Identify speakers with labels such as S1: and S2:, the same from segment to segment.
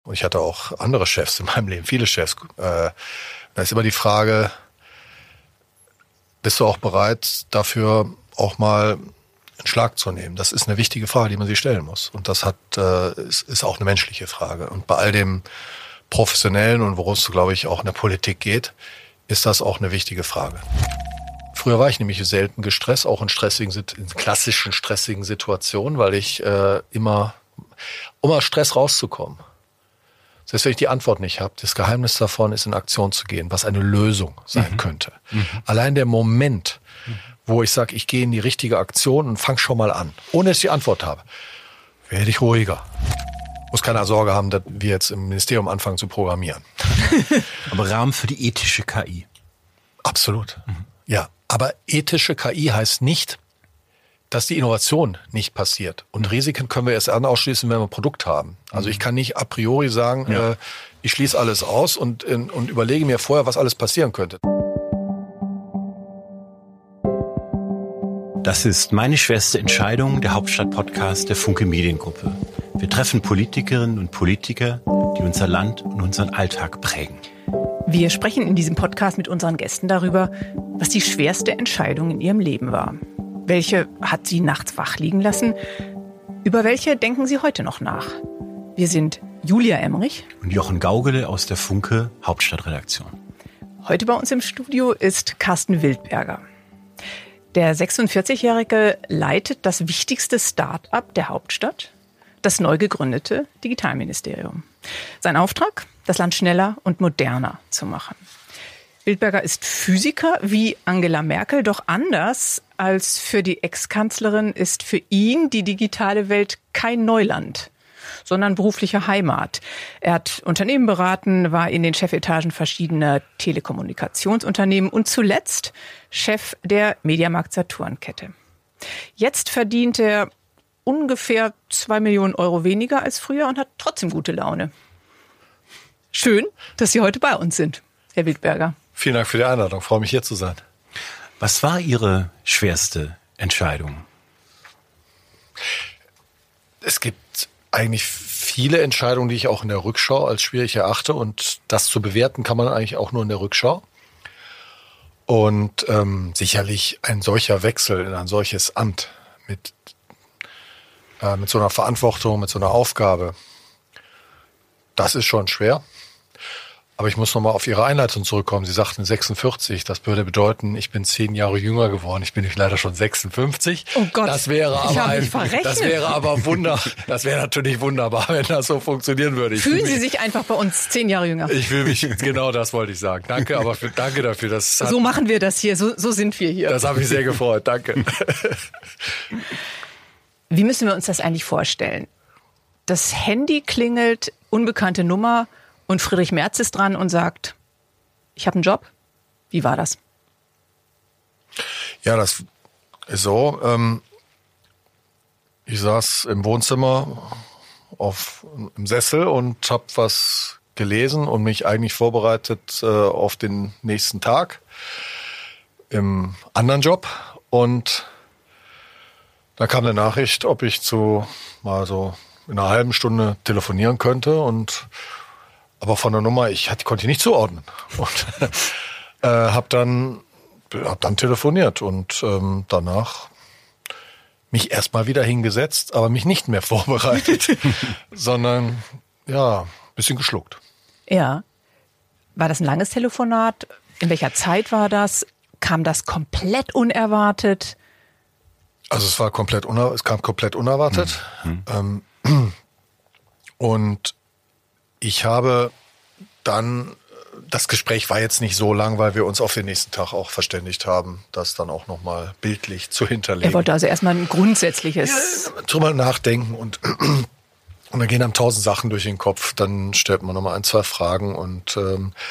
S1: und ich hatte auch andere Chefs in meinem Leben, viele Chefs, da ist immer die Frage, bist du auch bereit, dafür auch mal einen Schlag zu nehmen? Das ist eine wichtige Frage, die man sich stellen muss. Und das ist auch eine menschliche Frage. Und bei all dem Professionellen und worum es, glaube ich, auch in der Politik geht, ist das auch eine wichtige Frage. Früher war ich nämlich selten gestresst, auch in klassischen stressigen Situationen, weil ich immer, um aus Stress rauszukommen. Selbst wenn ich die Antwort nicht habe, das Geheimnis davon ist, in Aktion zu gehen, was eine Lösung sein könnte. Allein der Moment, wo ich sage, ich gehe in die richtige Aktion und fange schon mal an, ohne dass ich die Antwort habe, werde ich ruhiger. Muss keiner Sorge haben, dass wir jetzt im Ministerium anfangen zu programmieren.
S2: Aber Rahmen für die ethische KI.
S1: Absolut. Ja, aber ethische KI heißt nicht, dass die Innovation nicht passiert. Und Risiken können wir erst dann ausschließen, wenn wir ein Produkt haben. Also ich kann nicht a priori sagen, ich schließe alles aus und überlege mir vorher, was alles passieren könnte.
S2: Das ist meine schwerste Entscheidung, der Hauptstadt-Podcast der Funke Mediengruppe. Wir treffen Politikerinnen und Politiker, die unser Land und unseren Alltag prägen.
S3: Wir sprechen in diesem Podcast mit unseren Gästen darüber, was die schwerste Entscheidung in ihrem Leben war. Welche hat sie nachts wach liegen lassen? Über welche denken sie heute noch nach? Wir sind Julia Emmerich
S2: und Jochen Gaugele aus der Funke Hauptstadtredaktion.
S3: Heute bei uns im Studio ist Carsten Wildberger. Der 46-Jährige leitet das wichtigste Start-up der Hauptstadt, das neu gegründete Digitalministerium. Sein Auftrag? Das Land schneller und moderner zu machen. Wildberger ist Physiker wie Angela Merkel, doch anders als für die Ex-Kanzlerin ist für ihn die digitale Welt kein Neuland, sondern berufliche Heimat. Er hat Unternehmen beraten, war in den Chefetagen verschiedener Telekommunikationsunternehmen und zuletzt Chef der Mediamarkt-Saturn-Kette. Jetzt verdient er ungefähr 2 Millionen Euro weniger als früher und hat trotzdem gute Laune. Schön, dass Sie heute bei uns sind, Herr Wildberger.
S1: Vielen Dank für die Einladung. Ich freue mich, hier zu sein.
S2: Was war Ihre schwerste Entscheidung?
S1: Es gibt eigentlich viele Entscheidungen, die ich auch in der Rückschau als schwierig erachte. Und das zu bewerten kann man eigentlich auch nur in der Rückschau. Und sicherlich ein solcher Wechsel in ein solches Amt mit so einer Verantwortung, mit so einer Aufgabe, das ist schon schwer. Aber ich muss nochmal auf Ihre Einleitung zurückkommen. Sie sagten 46, das würde bedeuten, ich bin 10 Jahre jünger geworden. Ich bin leider schon 56.
S3: Oh Gott,
S1: das wäre natürlich wunderbar, wenn das so funktionieren würde.
S3: Fühlen Sie sich einfach bei uns 10 Jahre jünger?
S1: Ich fühle mich, genau das wollte ich sagen. Danke, danke dafür.
S3: So machen wir das hier, so sind wir hier.
S1: Das habe ich sehr gefreut, danke.
S3: Wie müssen wir uns das eigentlich vorstellen? Das Handy klingelt, unbekannte Nummer, und Friedrich Merz ist dran und sagt, ich habe einen Job. Wie war das?
S1: Ja, das ist so. Ich saß im Wohnzimmer im Sessel und habe was gelesen und mich eigentlich vorbereitet auf den nächsten Tag im anderen Job. Und da kam eine Nachricht, ob ich mal so in einer halben Stunde telefonieren könnte aber von der Nummer, konnte ich nicht zuordnen. Und hab dann telefoniert und danach mich erstmal wieder hingesetzt, aber mich nicht mehr vorbereitet, sondern ein bisschen geschluckt.
S3: Ja. War das ein langes Telefonat? In welcher Zeit war das? Kam das komplett unerwartet?
S1: Also es kam komplett unerwartet. Und ich habe dann, das Gespräch war jetzt nicht so lang, weil wir uns auf den nächsten Tag auch verständigt haben, das dann auch nochmal bildlich zu hinterlegen.
S3: Er wollte also erstmal ein grundsätzliches...
S1: Ja, drüber nachdenken und dann gehen einem 1000 Sachen durch den Kopf, dann stellt man nochmal 1, 2 Fragen und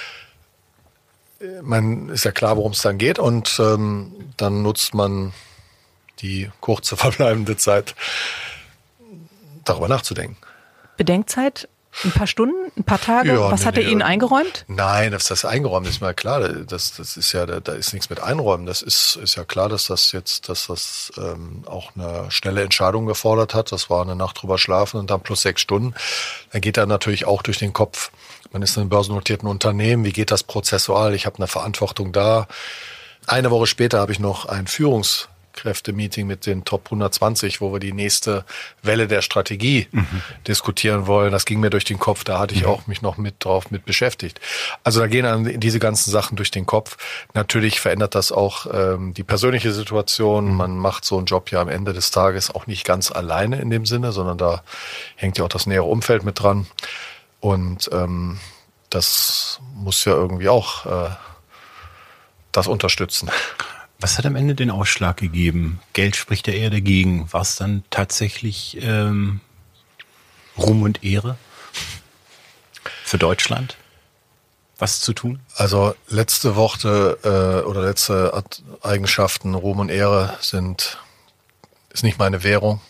S1: man ist ja klar, worum es dann geht und dann nutzt man die kurze verbleibende Zeit, darüber nachzudenken.
S3: Bedenkzeit? Ein paar Stunden, ein paar Tage?
S1: Ja,
S3: was hat er Ihnen eingeräumt?
S1: Nein, das eingeräumt ist mir klar. Das ist ja, da ist nichts mit einräumen. Das ist ja klar, dass das auch eine schnelle Entscheidung gefordert hat. Das war eine Nacht drüber schlafen und dann plus 6 Stunden. Dann geht da natürlich auch durch den Kopf. Man ist in einem börsennotierten Unternehmen. Wie geht das prozessual? Ich habe eine Verantwortung da. Eine Woche später habe ich noch ein Führungskräfte-Meeting mit den Top 120, wo wir die nächste Welle der Strategie diskutieren wollen. Das ging mir durch den Kopf. Da hatte ich auch mich noch mit beschäftigt. Also da gehen dann diese ganzen Sachen durch den Kopf. Natürlich verändert das auch die persönliche Situation. Man macht so einen Job ja am Ende des Tages auch nicht ganz alleine in dem Sinne, sondern da hängt ja auch das nähere Umfeld mit dran. Und das muss ja irgendwie auch das unterstützen.
S2: Was hat am Ende den Ausschlag gegeben? Geld spricht ja eher dagegen. War es dann tatsächlich Ruhm und Ehre für Deutschland? Was zu tun?
S1: Also letzte Worte oder letzte Eigenschaften, Ruhm und Ehre ist nicht meine Währung.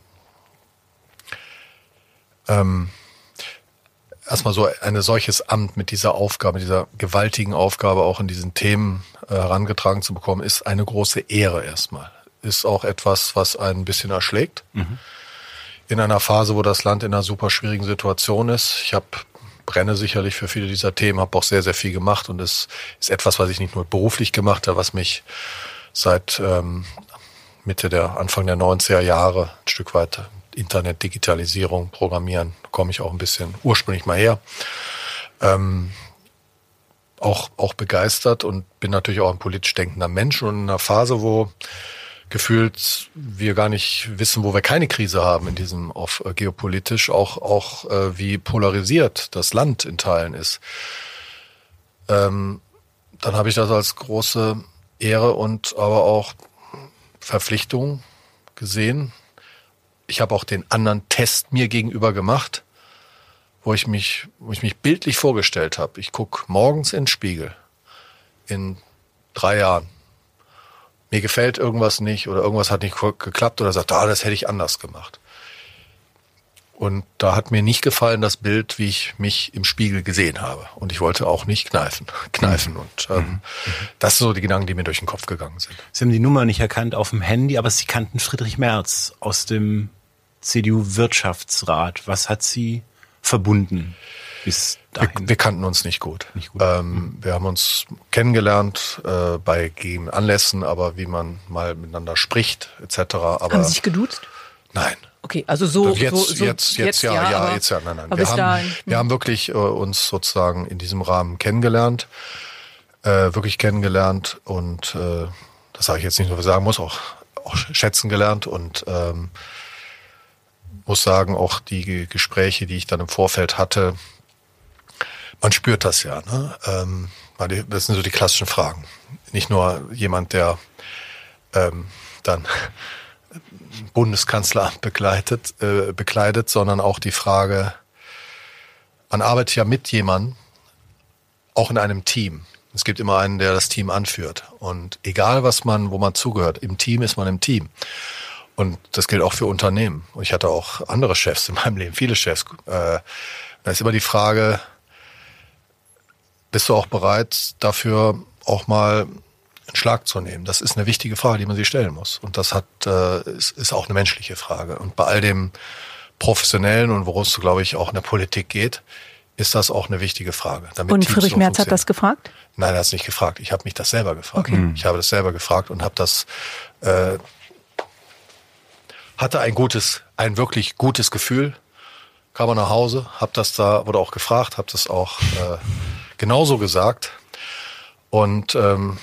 S1: Erstmal so ein solches Amt mit dieser Aufgabe, dieser gewaltigen Aufgabe auch in diesen Themen herangetragen zu bekommen, ist eine große Ehre erstmal. Ist auch etwas, was einen ein bisschen erschlägt. In einer Phase, wo das Land in einer super schwierigen Situation ist. Ich brenne sicherlich für viele dieser Themen, habe auch sehr, sehr viel gemacht und es ist etwas, was ich nicht nur beruflich gemacht habe, was mich seit Anfang der 90er Jahre ein Stück weit Internet, Digitalisierung, Programmieren, komme ich auch ein bisschen ursprünglich mal her. Auch begeistert und bin natürlich auch ein politisch denkender Mensch und in einer Phase, wo gefühlt wir gar nicht wissen, wo wir keine Krise haben in diesem geopolitisch, auch wie polarisiert das Land in Teilen ist. Dann habe ich das als große Ehre und aber auch Verpflichtung gesehen. Ich habe auch den anderen Test mir gegenüber gemacht, wo ich mich bildlich vorgestellt habe. Ich gucke morgens in den Spiegel in 3 Jahren. Mir gefällt irgendwas nicht oder irgendwas hat nicht geklappt oder sagt, das hätte ich anders gemacht. Und da hat mir nicht gefallen das Bild, wie ich mich im Spiegel gesehen habe. Und ich wollte auch nicht kneifen. Und das sind so die Gedanken, die mir durch den Kopf gegangen sind.
S2: Sie haben die Nummer nicht erkannt auf dem Handy, aber Sie kannten Friedrich Merz aus dem CDU-Wirtschaftsrat. Was hat Sie verbunden bis dahin?
S1: Wir kannten uns nicht gut. Wir haben uns kennengelernt bei gegebenen Anlässen, aber wie man mal miteinander spricht etc. Aber
S3: haben Sie sich geduzt?
S1: Nein.
S3: Okay, also so
S1: jetzt ja. Nein. Wir haben wirklich uns sozusagen in diesem Rahmen kennengelernt, und das sage ich jetzt nicht nur, sagen muss, auch schätzen gelernt und muss sagen, auch die Gespräche, die ich dann im Vorfeld hatte, man spürt das ja, ne? Das sind so die klassischen Fragen. Nicht nur jemand, der dann Bundeskanzleramt bekleidet, sondern auch die Frage, man arbeitet ja mit jemandem, auch in einem Team. Es gibt immer einen, der das Team anführt. Und egal wo man zugehört, im Team ist man im Team. Und das gilt auch für Unternehmen. Und ich hatte auch andere Chefs in meinem Leben, viele Chefs. Da ist immer die Frage, bist du auch bereit, dafür auch mal einen Schlag zu nehmen? Das ist eine wichtige Frage, die man sich stellen muss. Und das ist auch eine menschliche Frage. Und bei all dem Professionellen und worum es, glaube ich, auch in der Politik geht, ist das auch eine wichtige Frage.
S3: Und Friedrich Merz hat das gefragt?
S1: Nein, er hat es nicht gefragt. Ich habe mich das selber gefragt.
S3: Okay.
S1: Ich habe das selber gefragt und habe das hatte ein wirklich gutes Gefühl, kam er nach Hause, wurde auch gefragt, habe das auch genauso gesagt und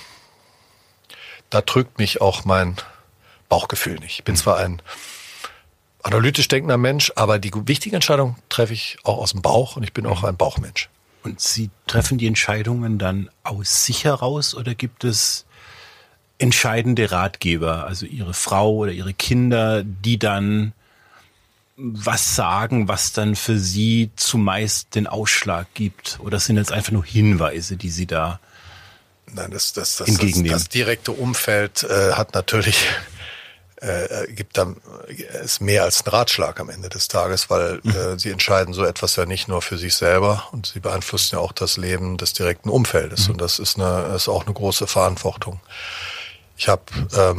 S1: da trügt mich auch mein Bauchgefühl nicht. Ich bin zwar ein analytisch denkender Mensch, aber die wichtige Entscheidung treffe ich auch aus dem Bauch und ich bin auch ein Bauchmensch.
S2: Und Sie treffen die Entscheidungen dann aus sich heraus oder gibt es entscheidende Ratgeber, also Ihre Frau oder Ihre Kinder, die dann was sagen, was dann für Sie zumeist den Ausschlag gibt? Oder sind es einfach nur Hinweise, die Sie da
S1: entgegennehmen?
S2: Das
S1: direkte Umfeld hat natürlich ist mehr als ein Ratschlag am Ende des Tages, weil sie entscheiden so etwas ja nicht nur für sich selber und sie beeinflussen ja auch das Leben des direkten Umfeldes und das ist auch eine große Verantwortung. Ich habe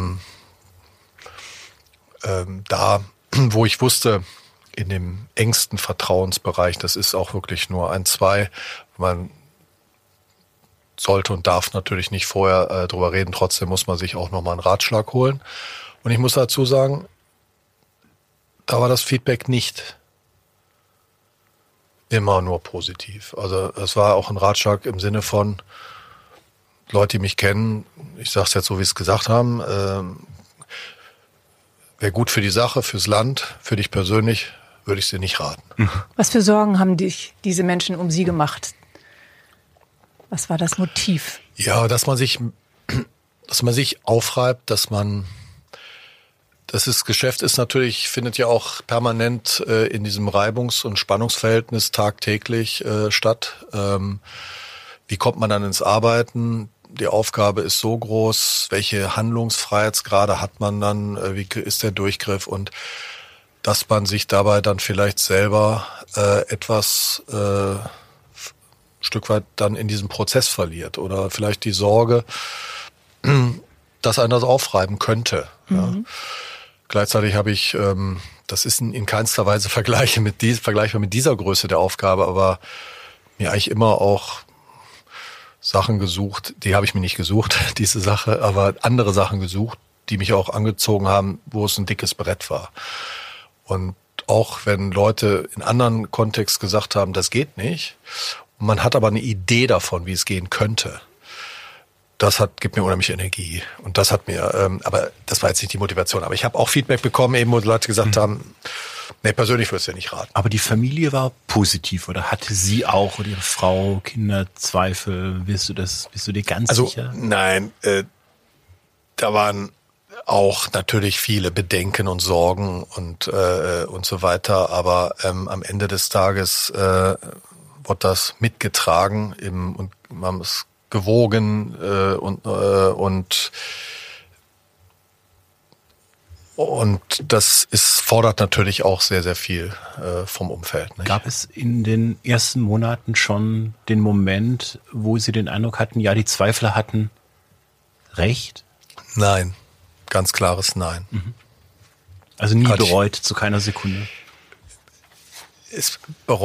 S1: da, wo ich wusste, in dem engsten Vertrauensbereich, das ist auch wirklich nur 1, 2, man sollte und darf natürlich nicht vorher drüber reden, trotzdem muss man sich auch nochmal einen Ratschlag holen. Und ich muss dazu sagen, da war das Feedback nicht immer nur positiv. Also es war auch ein Ratschlag im Sinne von Leute, die mich kennen, ich sage es jetzt so, wie sie es gesagt haben, wäre gut für die Sache, fürs Land, für dich persönlich, würde ich dir nicht raten.
S3: Was für Sorgen haben diese Menschen um Sie gemacht? Was war das Motiv?
S1: Ja, dass man sich aufreibt, Geschäft ist natürlich, findet ja auch permanent in diesem Reibungs- und Spannungsverhältnis tagtäglich statt. Wie kommt man dann ins Arbeiten? Die Aufgabe ist so groß, welche Handlungsfreiheitsgrade hat man dann, wie ist der Durchgriff und dass man sich dabei dann vielleicht selber etwas Stück weit dann in diesem Prozess verliert oder vielleicht die Sorge, dass einer das aufreiben könnte. Ja. Gleichzeitig habe ich, das ist in keinster Weise vergleichbar mit dieser Größe der Aufgabe, aber mir eigentlich immer auch Sachen gesucht, die habe ich mir nicht gesucht, diese Sache, aber andere Sachen gesucht, die mich auch angezogen haben, wo es ein dickes Brett war. Und auch wenn Leute in anderen Kontext gesagt haben, das geht nicht, und man hat aber eine Idee davon, wie es gehen könnte, gibt mir unheimlich Energie. Und das hat mir, aber das war jetzt nicht die Motivation. Aber ich habe auch Feedback bekommen, eben wo Leute gesagt haben, nee, persönlich würde es ja nicht raten.
S2: Aber die Familie war positiv oder hatte sie auch oder ihre Frau, Kinder, Zweifel? Bist du dir ganz sicher?
S1: Nein, da waren auch natürlich viele Bedenken und Sorgen und so weiter. Aber am Ende des Tages wird das mitgetragen und man haben es gewogen und das fordert natürlich auch sehr, sehr viel vom Umfeld. Nicht?
S2: Gab es in den ersten Monaten schon den Moment, wo Sie den Eindruck hatten, ja, die Zweifler hatten recht?
S1: Nein, ganz klares Nein.
S2: Also nie bereut, zu keiner Sekunde?
S1: Es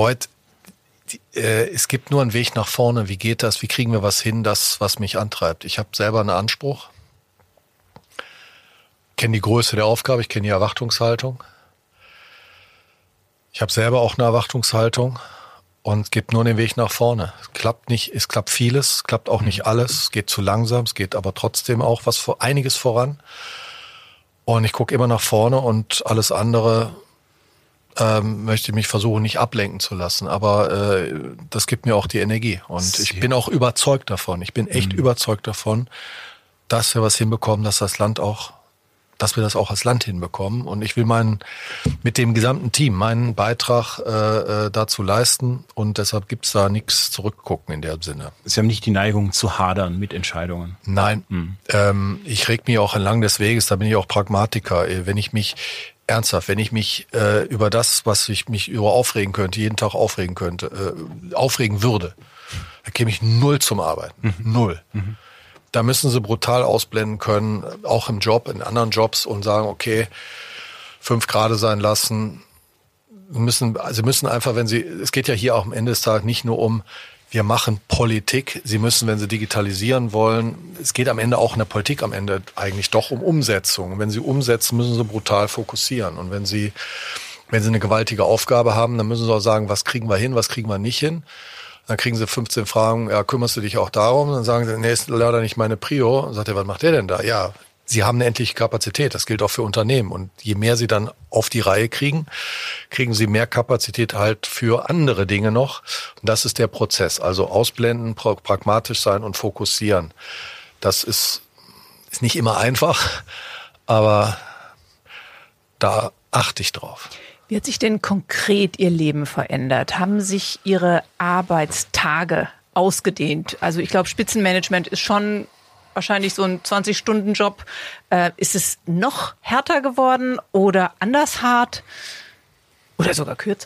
S1: gibt nur einen Weg nach vorne. Wie geht das? Wie kriegen wir was hin, das, was mich antreibt? Ich habe selber einen Anspruch. Ich kenne die Größe der Aufgabe, ich kenne die Erwartungshaltung. Ich habe selber auch eine Erwartungshaltung und es gibt nur den Weg nach vorne. Es klappt nicht, es klappt vieles, es klappt auch nicht alles. Es geht zu langsam, es geht aber trotzdem auch einiges voran. Und ich gucke immer nach vorne und alles andere möchte mich versuchen, nicht ablenken zu lassen. Aber das gibt mir auch die Energie. Und ich bin auch überzeugt davon. Ich bin echt überzeugt davon, dass wir was hinbekommen, dass wir das auch als Land hinbekommen. Und ich will mit dem gesamten Team meinen Beitrag dazu leisten. Und deshalb gibt's da nichts zurückgucken in dem Sinne.
S2: Sie haben nicht die Neigung zu hadern mit Entscheidungen?
S1: Nein. Ich reg mich auch entlang des Weges, da bin ich auch Pragmatiker. Wenn ich mich über das, was ich mich über aufregen könnte, jeden Tag aufregen würde, da käme ich null zum Arbeiten. Null. Da müssen sie brutal ausblenden können, auch im Job, in anderen Jobs und sagen, okay, 5 Grad sein lassen. Sie müssen einfach, es geht ja hier auch am Ende des Tages nicht nur um, wir machen Politik. Sie müssen, wenn Sie digitalisieren wollen, es geht am Ende auch in der Politik am Ende eigentlich doch um Umsetzung. Und wenn Sie umsetzen, müssen Sie brutal fokussieren. Und wenn Sie eine gewaltige Aufgabe haben, dann müssen Sie auch sagen, was kriegen wir hin, was kriegen wir nicht hin. Dann kriegen Sie 15 Fragen, ja, kümmerst du dich auch darum? Dann sagen Sie, nee, ist leider nicht meine Prio. Und sagt er, was macht der denn da? Ja, Sie haben eine endliche Kapazität. Das gilt auch für Unternehmen. Und je mehr Sie dann auf die Reihe kriegen Sie mehr Kapazität halt für andere Dinge noch. Und das ist der Prozess. Also ausblenden, pragmatisch sein und fokussieren. Das ist nicht immer einfach, aber da achte ich drauf.
S3: Wie hat sich denn konkret Ihr Leben verändert? Haben sich Ihre Arbeitstage ausgedehnt? Also ich glaube, Spitzenmanagement ist schon wahrscheinlich so ein 20-Stunden-Job. Ist es noch härter geworden oder anders hart oder sogar kürzer?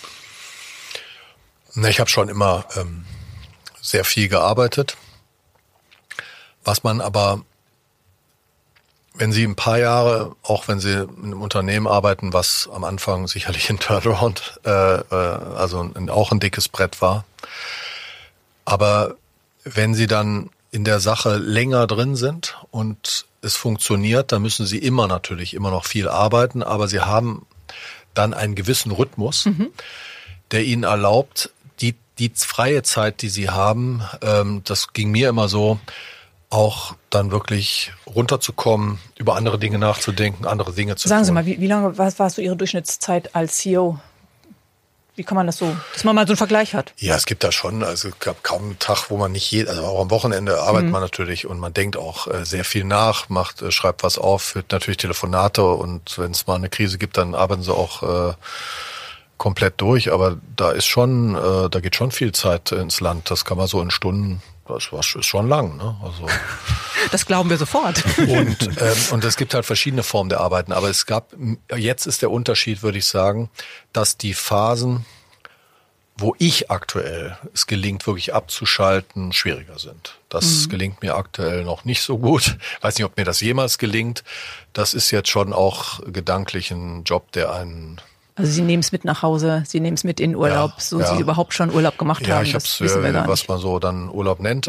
S1: Ich habe schon immer sehr viel gearbeitet. Was man aber, wenn Sie ein paar Jahre, auch wenn Sie in einem Unternehmen arbeiten, was am Anfang sicherlich ein Turnaround, auch ein dickes Brett war, aber wenn Sie dann in der Sache länger drin sind und es funktioniert, dann müssen Sie natürlich immer noch viel arbeiten, aber Sie haben dann einen gewissen Rhythmus, der Ihnen erlaubt, die freie Zeit, die Sie haben, das ging mir immer so, auch dann wirklich runterzukommen, über andere Dinge nachzudenken, andere Dinge zu tun.
S3: Sagen Sie mal, wie lange war so Ihre Durchschnittszeit als CEO? Wie kann man das so, dass man mal so einen Vergleich hat?
S1: Ja, es gibt da schon, also es gab kaum einen Tag, wo man nicht also auch am Wochenende arbeitet man natürlich und man denkt auch sehr viel nach, schreibt was auf, führt natürlich Telefonate und wenn es mal eine Krise gibt, dann arbeiten sie auch komplett durch, aber da geht schon viel Zeit ins Land, das kann man so in Stunden. Das ist schon lang, ne? Also
S3: das glauben wir sofort.
S1: Und es gibt halt verschiedene Formen der Arbeiten. Aber jetzt ist der Unterschied, würde ich sagen, dass die Phasen, wo ich aktuell es gelingt, wirklich abzuschalten, schwieriger sind. Das gelingt mir aktuell noch nicht so gut. Weiß nicht, ob mir das jemals gelingt. Das ist jetzt schon auch gedanklich ein Job, der einen...
S3: Also Sie nehmen es mit nach Hause, Sie nehmen es mit in Urlaub, Sie überhaupt schon Urlaub gemacht haben.
S1: Ja, ich habe es, was man so dann Urlaub nennt.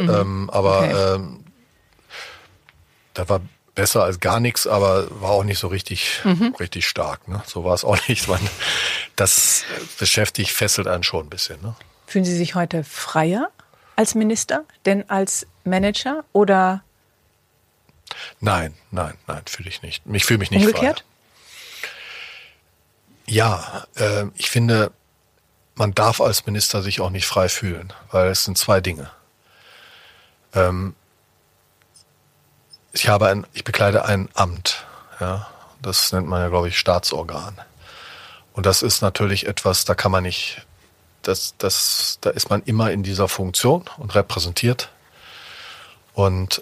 S1: Das war besser als gar nichts, aber war auch nicht so richtig stark. Ne? So war es auch nicht. Das fesselt einen schon ein bisschen. Ne?
S3: Fühlen Sie sich heute freier als Minister denn als Manager oder?
S1: Nein, fühle ich nicht. Ich fühle mich nicht
S3: umgekehrt?
S1: Freier. Ja, ich finde, man darf als Minister sich auch nicht frei fühlen, weil es sind zwei Dinge. Ich bekleide ein Amt, ja, das nennt man ja, glaube ich, Staatsorgan. Und das ist natürlich etwas, da kann man nicht, da ist man immer in dieser Funktion und repräsentiert. Und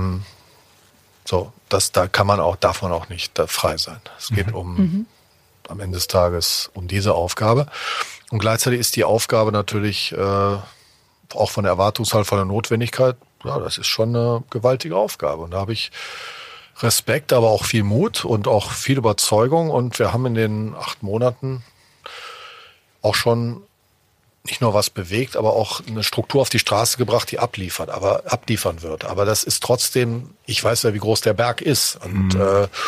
S1: darf man auch nicht frei sein. Es geht am Ende des Tages um diese Aufgabe. Und gleichzeitig ist die Aufgabe natürlich auch von der Erwartungshaltung, von der Notwendigkeit, ja, das ist schon eine gewaltige Aufgabe. Und da habe ich Respekt, aber auch viel Mut und auch viel Überzeugung. Und wir haben in den 8 Monaten auch schon nicht nur was bewegt, aber auch eine Struktur auf die Straße gebracht, die abliefern wird. Aber das ist trotzdem, ich weiß ja, wie groß der Berg ist. Und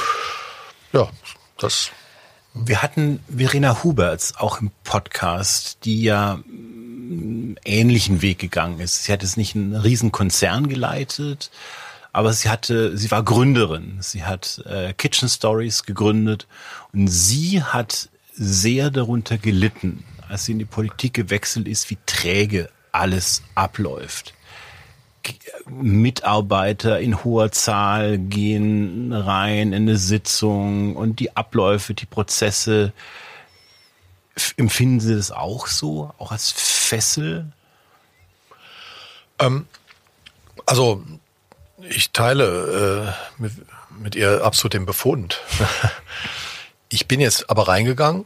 S1: das...
S2: Wir hatten Verena Huberts auch im Podcast, die ja einen ähnlichen Weg gegangen ist. Sie hat jetzt nicht einen riesen Konzern geleitet, aber sie war Gründerin. Sie hat Kitchen Stories gegründet und sie hat sehr darunter gelitten, als sie in die Politik gewechselt ist, wie träge alles abläuft. Mitarbeiter in hoher Zahl gehen rein in eine Sitzung und die Abläufe, die Prozesse, empfinden Sie das auch so, auch als Fessel?
S1: Also ich teile mit ihr absolut den Befund. Ich bin jetzt aber reingegangen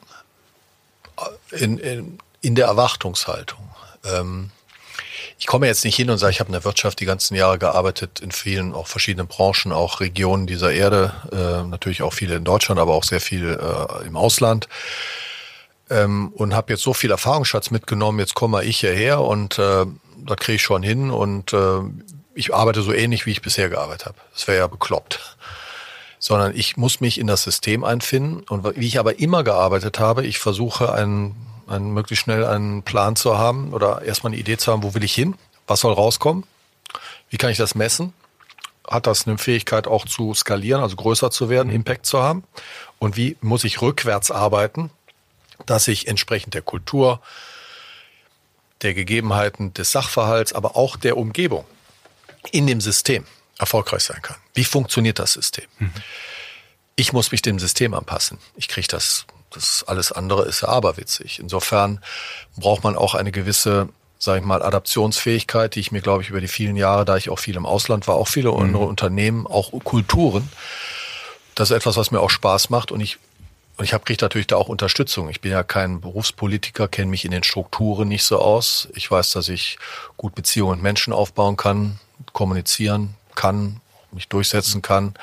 S1: in der Erwartungshaltung. Ich komme jetzt nicht hin und sage, ich habe in der Wirtschaft die ganzen Jahre gearbeitet, in vielen, auch verschiedenen Branchen, auch Regionen dieser Erde, natürlich auch viele in Deutschland, aber auch sehr viel im Ausland. Und habe jetzt so viel Erfahrungsschatz mitgenommen, jetzt komme ich hierher und da kriege ich schon hin und ich arbeite so ähnlich, wie ich bisher gearbeitet habe. Das wäre ja bekloppt. Sondern ich muss mich in das System einfinden und wie ich aber immer gearbeitet habe, ich versuche möglichst schnell einen Plan zu haben oder erstmal eine Idee zu haben, wo will ich hin, was soll rauskommen, wie kann ich das messen, hat das eine Fähigkeit auch zu skalieren, also größer zu werden, Impact zu haben und wie muss ich rückwärts arbeiten, dass ich entsprechend der Kultur, der Gegebenheiten des Sachverhalts, aber auch der Umgebung in dem System erfolgreich sein kann. Wie funktioniert das System? Ich muss mich dem System anpassen. Ich kriege das alles andere ist ja aberwitzig. Insofern braucht man auch eine gewisse sage ich mal, Adaptionsfähigkeit, die ich mir, glaube ich, über die vielen Jahre, da ich auch viel im Ausland war, auch viele andere Unternehmen, auch Kulturen, das ist etwas, was mir auch Spaß macht und ich kriege natürlich da auch Unterstützung. Ich bin ja kein Berufspolitiker, kenne mich in den Strukturen nicht so aus. Ich weiß, dass ich gut Beziehungen mit Menschen aufbauen kann, kommunizieren kann, mich durchsetzen kann,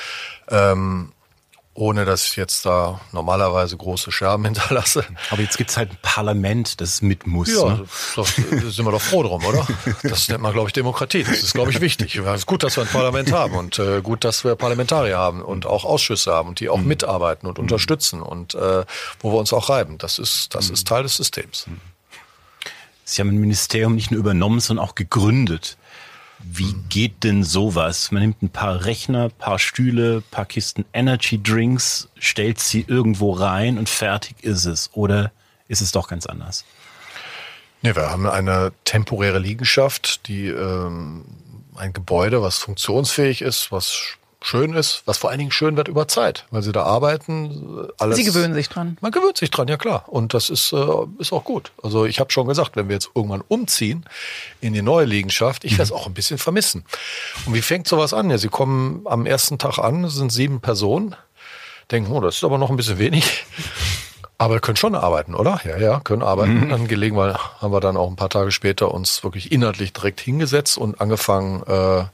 S1: ohne dass ich jetzt da normalerweise große Scherben hinterlasse.
S2: Aber jetzt gibt's halt ein Parlament, das mit muss.
S1: Ja,
S2: ne?
S1: da sind wir doch froh drum, oder? Das nennt man, glaube ich, Demokratie. Das ist, glaube ich, wichtig. Es ist gut, dass wir ein Parlament haben und gut, dass wir Parlamentarier haben und auch Ausschüsse haben und die auch mitarbeiten und unterstützen und wo wir uns auch reiben. Das ist Teil des Systems.
S2: Sie haben ein Ministerium nicht nur übernommen, sondern auch gegründet. Wie geht denn sowas? Man nimmt ein paar Rechner, paar Stühle, paar Kisten Energy Drinks, stellt sie irgendwo rein und fertig ist es. Oder ist es doch ganz anders?
S1: Nee, wir haben eine temporäre Liegenschaft, die ein Gebäude, was funktionsfähig ist, was schön ist, was vor allen Dingen schön wird über Zeit, weil sie da arbeiten. Alles.
S3: Sie gewöhnen sich dran.
S1: Man gewöhnt sich dran, ja klar. Und das ist auch gut. Also ich habe schon gesagt, wenn wir jetzt irgendwann umziehen in die neue Liegenschaft, ich werde es auch ein bisschen vermissen. Und wie fängt sowas an? Ja, sie kommen am ersten Tag an, es sind 7 Personen, denken, oh, das ist aber noch ein bisschen wenig. Aber wir können schon arbeiten, oder? Ja, können arbeiten. Dann haben wir dann auch ein paar Tage später uns wirklich inhaltlich direkt hingesetzt und angefangen,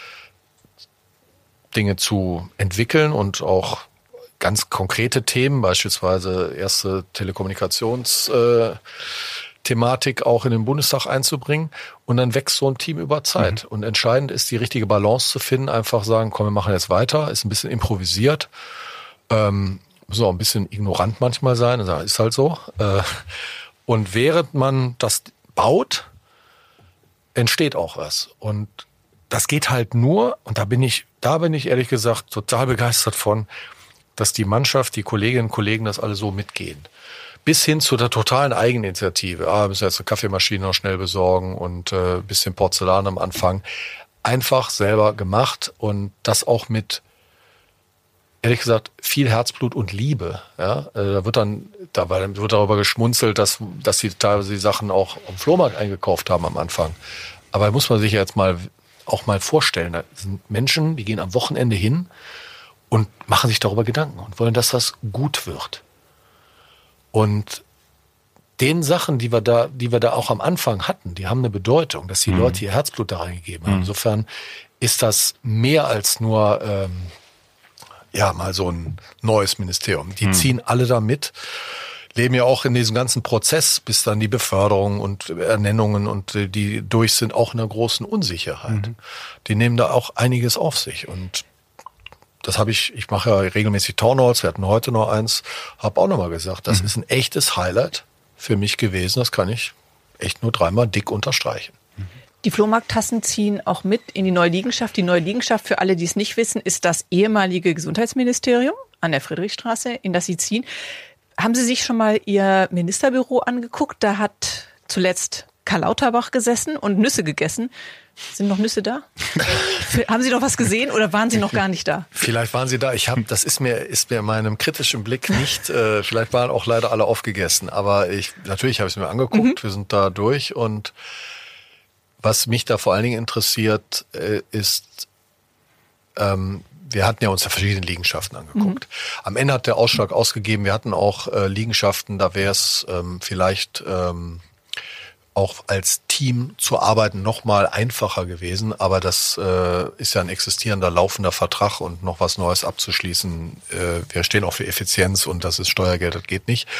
S1: Dinge zu entwickeln und auch ganz konkrete Themen, beispielsweise erste Telekommunikationsthematik auch in den Bundestag einzubringen. Und dann wächst so ein Team über Zeit. Und entscheidend ist, die richtige Balance zu finden, einfach sagen, komm, wir machen jetzt weiter, ist ein bisschen improvisiert, müssen auch ein bisschen ignorant manchmal sein, das ist halt so. Und während man das baut, entsteht auch was. Und das geht halt nur, und da bin ich ehrlich gesagt total begeistert von, dass die Mannschaft, die Kolleginnen und Kollegen das alle so mitgehen. Bis hin zu der totalen Eigeninitiative. Wir müssen jetzt eine Kaffeemaschine noch schnell besorgen und ein bisschen Porzellan am Anfang. Einfach selber gemacht und das auch mit, ehrlich gesagt, viel Herzblut und Liebe. Ja, da wird darüber geschmunzelt, dass sie teilweise die Sachen auch am Flohmarkt eingekauft haben am Anfang. Aber da muss man sich jetzt auch mal vorstellen, da sind Menschen, die gehen am Wochenende hin und machen sich darüber Gedanken und wollen, dass das gut wird. Und den Sachen, die wir da auch am Anfang hatten, die haben eine Bedeutung, dass die Leute ihr Herzblut da reingegeben haben. Insofern ist das mehr als nur mal so ein neues Ministerium. Die ziehen alle da mit, leben ja auch in diesem ganzen Prozess, bis dann die Beförderung und Ernennungen und die durch sind, auch in einer großen Unsicherheit. Die nehmen da auch einiges auf sich und das ich mache ja regelmäßig Townhalls, wir hatten heute noch eins, habe auch nochmal gesagt, das ist ein echtes Highlight für mich gewesen, das kann ich echt nur 3-mal dick unterstreichen.
S3: Die Flohmarkttassen ziehen auch mit in die neue Liegenschaft. Die neue Liegenschaft, für alle, die es nicht wissen, ist das ehemalige Gesundheitsministerium an der Friedrichstraße, in das Sie ziehen. Haben Sie sich schon mal Ihr Ministerbüro angeguckt? Da hat zuletzt Karl Lauterbach gesessen und Nüsse gegessen. Sind noch Nüsse da? Haben Sie noch was gesehen oder waren Sie noch gar nicht da?
S1: Vielleicht waren Sie da. Das ist mir in meinem kritischen Blick nicht, vielleicht waren auch leider alle aufgegessen. Aber natürlich habe ich es mir angeguckt. Wir sind da durch und was mich da vor allen Dingen interessiert, ist, wir hatten ja uns ja verschiedene Liegenschaften angeguckt. Am Ende hat der Ausschlag ausgegeben, wir hatten auch Liegenschaften, da wäre es vielleicht auch als Team zu arbeiten noch mal einfacher gewesen. Aber das ist ja ein existierender, laufender Vertrag und noch was Neues abzuschließen. Wir stehen auch für Effizienz und das ist Steuergeld, das geht nicht.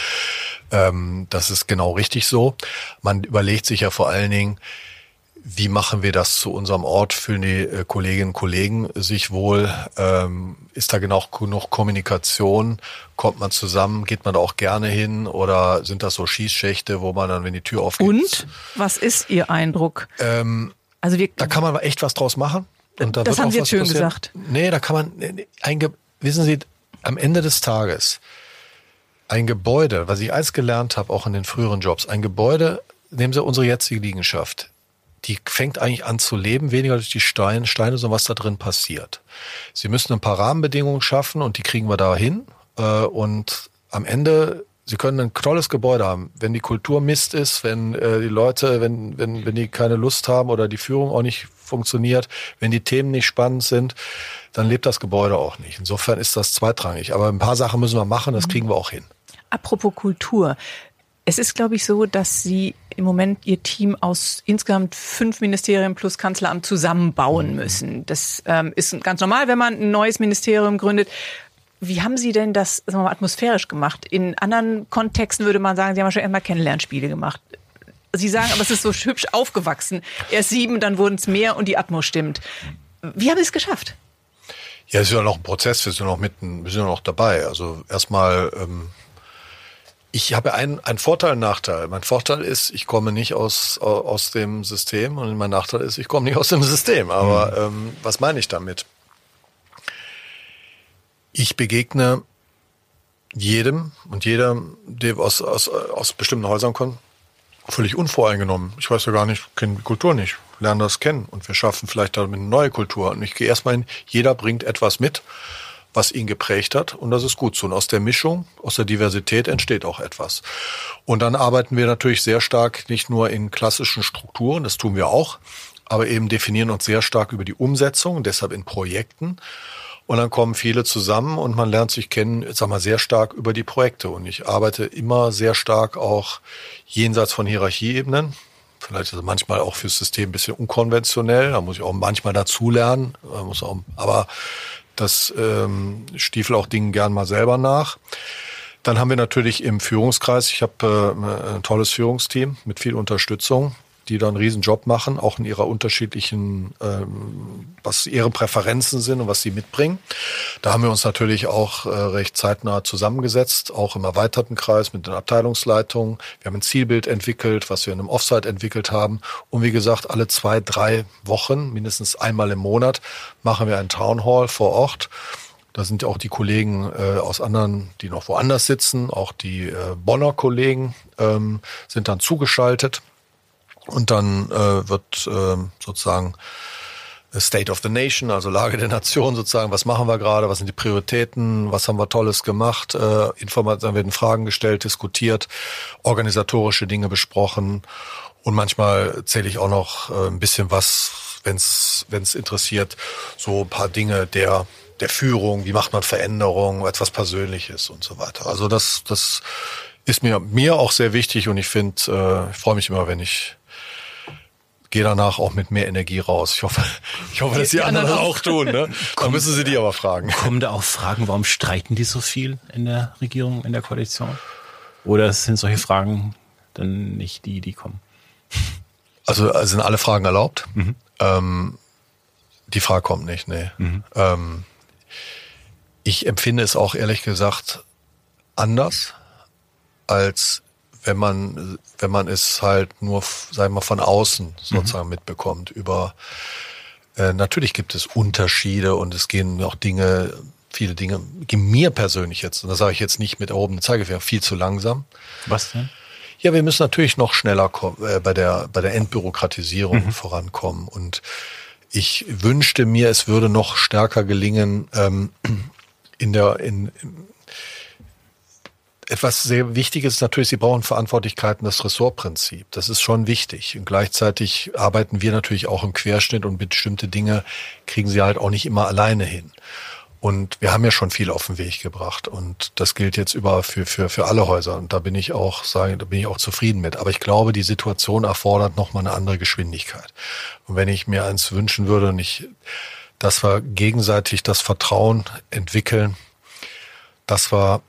S1: Das ist genau richtig so. Man überlegt sich ja vor allen Dingen, wie machen wir das zu unserem Ort? Fühlen die Kolleginnen und Kollegen sich wohl? Ist da genug Kommunikation? Kommt man zusammen? Geht man da auch gerne hin? Oder sind das so Schießschächte, wo man dann, wenn die Tür aufgeht?
S3: Und? Was ist Ihr Eindruck?
S1: Da kann man echt was draus machen. Und da
S3: das haben Sie jetzt schön gesagt.
S1: Nee, da kann man, wissen Sie, am Ende des Tages, ein Gebäude, was ich eins gelernt habe, auch in den früheren Jobs, ein Gebäude, nehmen Sie unsere jetzige Liegenschaft, die fängt eigentlich an zu leben, weniger durch die Steine, sondern was da drin passiert. Sie müssen ein paar Rahmenbedingungen schaffen und die kriegen wir da hin. Und am Ende Sie können ein tolles Gebäude haben. Wenn die Kultur Mist ist, wenn die Leute, wenn die keine Lust haben oder die Führung auch nicht funktioniert, wenn die Themen nicht spannend sind, dann lebt das Gebäude auch nicht. Insofern ist das zweitrangig. Aber ein paar Sachen müssen wir machen, das kriegen wir auch hin.
S3: Apropos Kultur. Es ist, glaube ich, so, dass Sie im Moment Ihr Team aus insgesamt 5 Ministerien plus Kanzleramt zusammenbauen müssen. Das ist ganz normal, wenn man ein neues Ministerium gründet. Wie haben Sie denn das, sagen wir mal, atmosphärisch gemacht? In anderen Kontexten würde man sagen, Sie haben ja schon erstmal Kennenlernspiele gemacht. Sie sagen, aber es ist so hübsch aufgewachsen. Erst 7, dann wurden es mehr und die Atmo stimmt. Wie haben Sie es geschafft?
S1: Ja, es ist ja noch ein Prozess, wir sind ja noch dabei. Also erstmal, ich habe einen Vorteil, einen Nachteil. Mein Vorteil ist, ich komme nicht aus dem System und mein Nachteil ist, ich komme nicht aus dem System. Aber was meine ich damit? Ich begegne jedem und jeder, der aus bestimmten Häusern kommt, völlig unvoreingenommen. Ich weiß ja gar nicht, kenne die Kultur nicht, lerne das kennen und wir schaffen vielleicht damit eine neue Kultur. Und ich gehe erstmal hin, jeder bringt etwas mit, was ihn geprägt hat und das ist gut so. Und aus der Mischung, aus der Diversität entsteht auch etwas. Und dann arbeiten wir natürlich sehr stark nicht nur in klassischen Strukturen, das tun wir auch, aber eben definieren uns sehr stark über die Umsetzung, deshalb in Projekten. Und dann kommen viele zusammen und man lernt sich kennen, sehr stark über die Projekte. Und ich arbeite immer sehr stark auch jenseits von Hierarchieebenen. Vielleicht ist es manchmal auch fürs System ein bisschen unkonventionell. Da muss ich auch manchmal dazulernen. Aber das stiefel auch Dingen gern mal selber nach. Dann haben wir natürlich im Führungskreis, ich habe ein tolles Führungsteam mit viel Unterstützung, die da einen riesen Job machen, auch in ihrer unterschiedlichen, was ihre Präferenzen sind und was sie mitbringen. Da haben wir uns natürlich auch recht zeitnah zusammengesetzt, auch im erweiterten Kreis mit den Abteilungsleitungen. Wir haben ein Zielbild entwickelt, was wir in einem Offsite entwickelt haben. Und wie gesagt, alle 2-3 Wochen, mindestens einmal im Monat, machen wir ein Town Hall vor Ort. Da sind auch die Kollegen aus anderen, die noch woanders sitzen, auch die Bonner Kollegen sind dann zugeschaltet. Und dann wird sozusagen State of the Nation, also Lage der Nation sozusagen, was machen wir gerade, was sind die Prioritäten, was haben wir Tolles gemacht, dann werden Fragen gestellt, diskutiert, organisatorische Dinge besprochen und manchmal erzähle ich auch noch ein bisschen was, wenn es interessiert, so ein paar Dinge der Führung, wie macht man Veränderungen, etwas Persönliches und so weiter. Also das ist mir auch sehr wichtig und ich freue mich immer, wenn ich gehe danach auch mit mehr Energie raus. Ich hoffe, dass die anderen das auch tun. Ne? Dann müssen Sie die aber fragen.
S2: Kommen da auch Fragen, warum streiten die so viel in der Regierung, in der Koalition? Oder sind solche Fragen dann nicht die kommen?
S1: Also sind alle Fragen erlaubt? Die Frage kommt nicht, nee. Ich empfinde es auch ehrlich gesagt anders, als wenn man es halt nur, sagen wir mal, von außen sozusagen mitbekommt. Natürlich gibt es Unterschiede und es gehen auch viele Dinge, gehen mir persönlich jetzt, und das sage ich jetzt nicht mit erhobenem Zeigefinger, viel zu langsam.
S2: Was denn?
S1: Ja, wir müssen natürlich noch schneller bei der Entbürokratisierung vorankommen. Und ich wünschte mir, es würde noch stärker gelingen, etwas sehr Wichtiges ist natürlich, Sie brauchen Verantwortlichkeiten, das Ressortprinzip. Das ist schon wichtig. Und gleichzeitig arbeiten wir natürlich auch im Querschnitt und bestimmte Dinge kriegen Sie halt auch nicht immer alleine hin. Und wir haben ja schon viel auf den Weg gebracht. Und das gilt jetzt für alle Häuser. Und da bin ich auch zufrieden mit. Aber ich glaube, die Situation erfordert nochmal eine andere Geschwindigkeit. Und wenn ich mir eins wünschen würde, dass wir gegenseitig das Vertrauen entwickeln, dass wir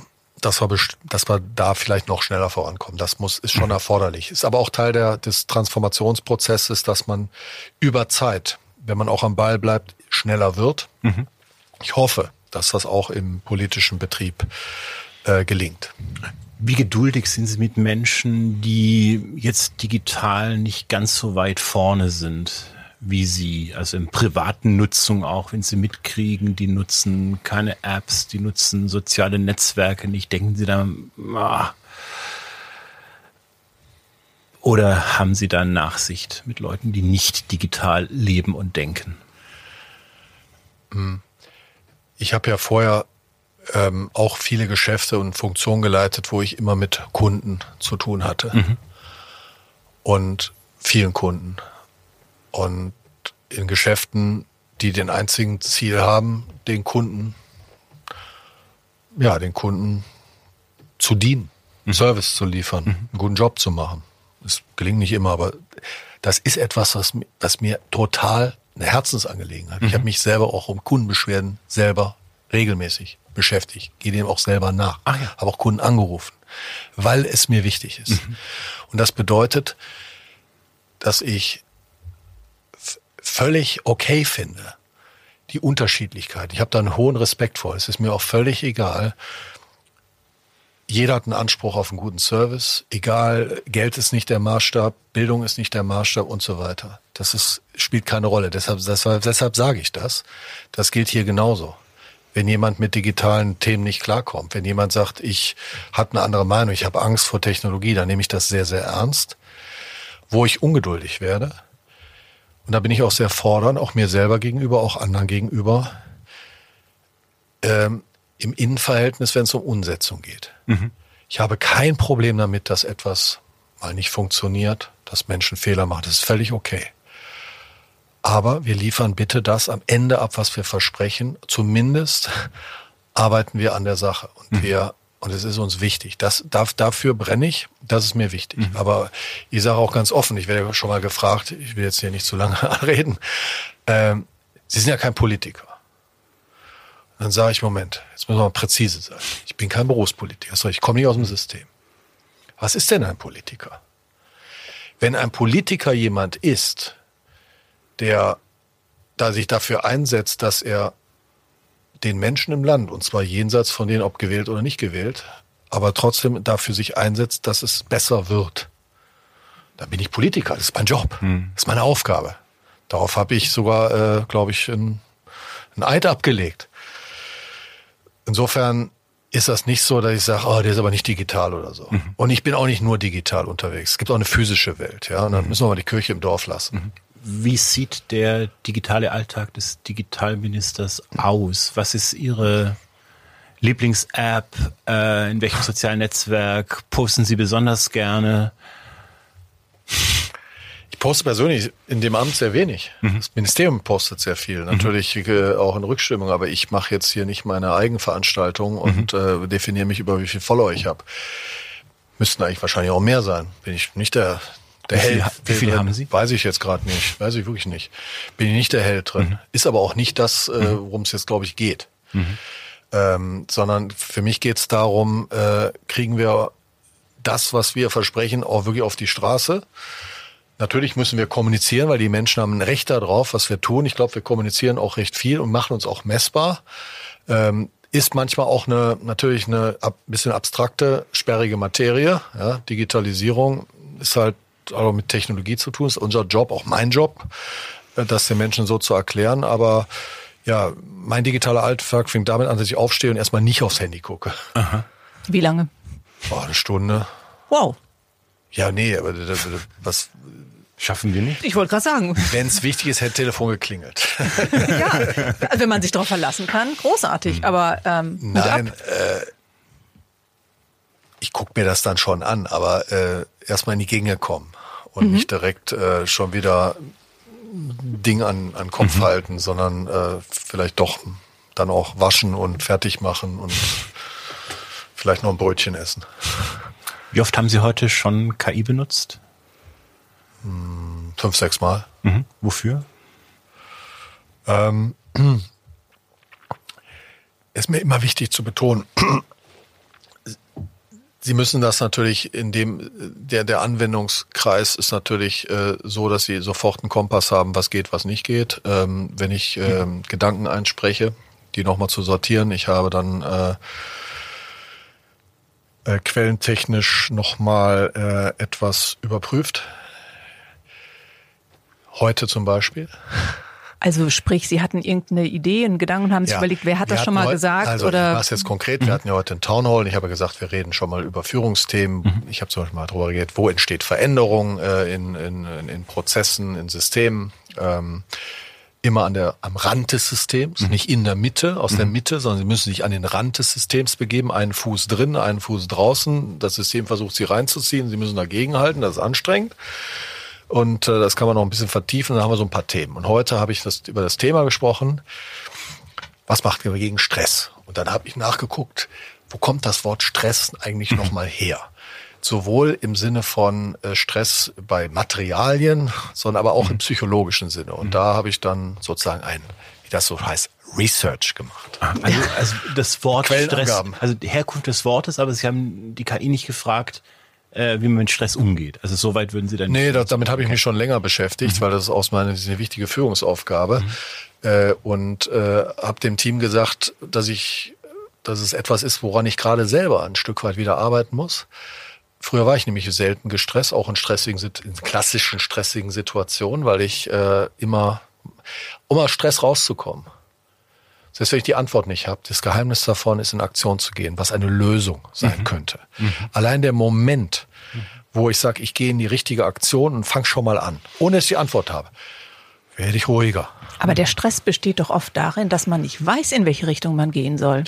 S1: da vielleicht noch schneller vorankommen. Das ist schon erforderlich. Ist aber auch Teil des Transformationsprozesses, dass man über Zeit, wenn man auch am Ball bleibt, schneller wird. Ich hoffe, dass das auch im politischen Betrieb gelingt.
S2: Wie geduldig sind Sie mit Menschen, die jetzt digital nicht ganz so weit vorne sind wie Sie, also in privaten Nutzung auch, wenn Sie mitkriegen, die nutzen keine Apps, die nutzen soziale Netzwerke nicht, denken Sie da, oder haben Sie da Nachsicht mit Leuten, die nicht digital leben und denken?
S1: Ich habe ja vorher auch viele Geschäfte und Funktionen geleitet, wo ich immer mit Kunden zu tun hatte. Und vielen Kunden. Und in Geschäften, die den einzigen Ziel haben, den Kunden zu dienen, Service zu liefern, einen guten Job zu machen. Das gelingt nicht immer, aber das ist etwas, was mir total eine Herzensangelegenheit. Ich habe mich selber auch um Kundenbeschwerden selber regelmäßig beschäftigt. Gehe dem auch selber nach. Habe auch Kunden angerufen, weil es mir wichtig ist. Und das bedeutet, dass ich völlig okay finde, die Unterschiedlichkeit. Ich habe da einen hohen Respekt vor. Es ist mir auch völlig egal. Jeder hat einen Anspruch auf einen guten Service. Egal, Geld ist nicht der Maßstab, Bildung ist nicht der Maßstab und so weiter. Spielt keine Rolle. Deshalb sage ich das. Das gilt hier genauso. Wenn jemand mit digitalen Themen nicht klarkommt, wenn jemand sagt, ich habe eine andere Meinung, ich habe Angst vor Technologie, dann nehme ich das sehr, sehr ernst. Wo ich ungeduldig werde, und da bin ich auch sehr fordernd, auch mir selber gegenüber, auch anderen gegenüber, im Innenverhältnis, wenn es um Umsetzung geht. Ich habe kein Problem damit, dass etwas mal nicht funktioniert, dass Menschen Fehler machen. Das ist völlig okay. Aber wir liefern bitte das am Ende ab, was wir versprechen. Zumindest arbeiten wir an der Sache. Und es ist uns wichtig. Dafür brenne ich, das ist mir wichtig. Aber ich sage auch ganz offen, ich werde ja schon mal gefragt, ich will jetzt hier nicht zu lange reden, Sie sind ja kein Politiker. Dann sage ich, Moment, jetzt müssen wir mal präzise sein. Ich bin kein Berufspolitiker, ich komme nicht aus dem System. Was ist denn ein Politiker? Wenn ein Politiker jemand ist, der da sich dafür einsetzt, dass er den Menschen im Land, und zwar jenseits von denen, ob gewählt oder nicht gewählt, aber trotzdem dafür sich einsetzt, dass es besser wird, dann bin ich Politiker. Das ist mein Job. Das ist meine Aufgabe. Darauf habe ich sogar, glaube ich, einen Eid abgelegt. Insofern ist das nicht so, dass ich sage, der ist aber nicht digital oder so. Und ich bin auch nicht nur digital unterwegs. Es gibt auch eine physische Welt, ja. Und dann müssen wir mal die Kirche im Dorf lassen.
S2: Wie sieht der digitale Alltag des Digitalministers aus? Was ist Ihre Lieblings-App? In welchem sozialen Netzwerk posten Sie besonders gerne?
S1: Ich poste persönlich in dem Amt sehr wenig. Das Ministerium postet sehr viel. Natürlich auch in Rückstimmung, aber ich mache jetzt hier nicht meine Eigenveranstaltung und definiere mich über, wie viel Follower ich habe. Müssten eigentlich wahrscheinlich auch mehr sein. Bin ich nicht der Held.
S2: Wie viele haben Sie?
S1: Weiß ich jetzt gerade nicht. Weiß ich wirklich nicht. Bin ich nicht der Held drin. Ist aber auch nicht das, worum es jetzt, glaube ich, geht. Sondern für mich geht es darum, kriegen wir das, was wir versprechen, auch wirklich auf die Straße. Natürlich müssen wir kommunizieren, weil die Menschen haben ein Recht darauf, was wir tun. Ich glaube, wir kommunizieren auch recht viel und machen uns auch messbar. Ist manchmal auch natürlich eine bisschen abstrakte, sperrige Materie. Ja, Digitalisierung ist halt auch mit Technologie zu tun, ist unser Job, auch mein Job, das den Menschen so zu erklären. Aber ja, mein digitaler Alltag fängt damit an, dass ich aufstehe und erstmal nicht aufs Handy gucke.
S3: Aha. Wie lange?
S1: Eine Stunde.
S3: Wow.
S1: Ja, nee, aber was
S2: schaffen wir nicht?
S3: Ich wollte gerade sagen.
S1: Wenn es wichtig ist, hätte Telefon geklingelt.
S3: Ja, also wenn man sich darauf verlassen kann, großartig. Aber
S1: nein, ich gucke mir das dann schon an, aber erstmal in die Gänge kommen und nicht direkt schon wieder Ding an den Kopf halten, sondern vielleicht doch dann auch waschen und fertig machen und vielleicht noch ein Brötchen essen.
S2: Wie oft haben Sie heute schon KI benutzt?
S1: 5, 6 Mal.
S2: Wofür?
S1: Ist mir immer wichtig zu betonen, Sie müssen das natürlich in dem, der Anwendungskreis ist natürlich so, dass Sie sofort einen Kompass haben, was geht, was nicht geht. Wenn ich Gedanken einspreche, die nochmal zu sortieren, ich habe dann quellentechnisch nochmal etwas überprüft. Heute zum Beispiel.
S3: Also sprich, Sie hatten irgendeine Idee, einen Gedanken und haben sich überlegt, wer hat das schon mal gesagt?
S1: Also
S3: oder?
S1: Ich mache es jetzt konkret. Wir hatten ja heute einen Townhall und ich habe gesagt, wir reden schon mal über Führungsthemen. Ich habe zum Beispiel mal darüber geredet, wo entsteht Veränderung in Prozessen, in Systemen. immer am Rand des Systems, nicht in der Mitte, aus der Mitte, sondern sie müssen sich an den Rand des Systems begeben, einen Fuß drin, einen Fuß draußen. Das System versucht sie reinzuziehen, sie müssen dagegenhalten, das ist anstrengend. Und das kann man noch ein bisschen vertiefen, dann haben wir so ein paar Themen. Und heute habe ich über das Thema gesprochen, was macht man gegen Stress? Und dann habe ich nachgeguckt, wo kommt das Wort Stress eigentlich nochmal her? Sowohl im Sinne von Stress bei Materialien, sondern aber auch im psychologischen Sinne. Und da habe ich dann sozusagen wie das so heißt, Research gemacht.
S2: Also das Wort Stress, also die Herkunft des Wortes, aber Sie haben die KI nicht gefragt, wie man mit Stress umgeht. Also so weit würden Sie dann nicht...
S1: Nee, damit habe ich mich schon länger beschäftigt, weil das ist aus meiner eine wichtige Führungsaufgabe. Und habe dem Team gesagt, dass es etwas ist, woran ich gerade selber ein Stück weit wieder arbeiten muss. Früher war ich nämlich selten gestresst, auch in klassischen stressigen Situationen, weil ich immer, um aus Stress rauszukommen. Selbst wenn ich die Antwort nicht habe, das Geheimnis davon ist, in Aktion zu gehen, was eine Lösung sein könnte. Allein der Moment, wo ich sage, ich gehe in die richtige Aktion und fange schon mal an, ohne dass ich die Antwort habe, werde ich ruhiger.
S3: Aber der Stress besteht doch oft darin, dass man nicht weiß, in welche Richtung man gehen soll.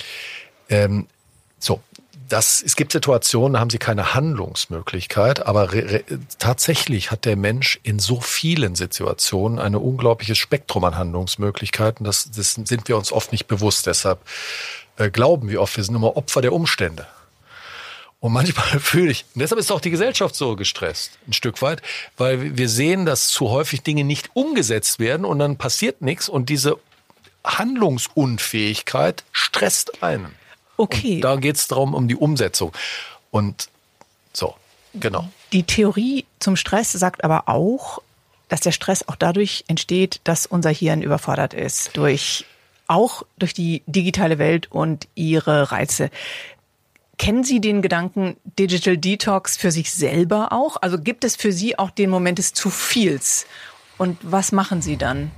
S1: Es gibt Situationen, da haben sie keine Handlungsmöglichkeit, aber tatsächlich hat der Mensch in so vielen Situationen ein unglaubliches Spektrum an Handlungsmöglichkeiten. Das sind wir uns oft nicht bewusst. Deshalb glauben wir oft, wir sind immer Opfer der Umstände. Und manchmal und deshalb ist auch die Gesellschaft so gestresst, ein Stück weit, weil wir sehen, dass zu häufig Dinge nicht umgesetzt werden und dann passiert nichts und diese Handlungsunfähigkeit stresst einen.
S3: Okay.
S1: Und da geht es darum, um die Umsetzung. Und so, genau.
S3: Die Theorie zum Stress sagt aber auch, dass der Stress auch dadurch entsteht, dass unser Hirn überfordert ist, auch durch die digitale Welt und ihre Reize. Kennen Sie den Gedanken Digital Detox für sich selber auch? Also gibt es für Sie auch den Moment des zu viels? Und was machen Sie dann?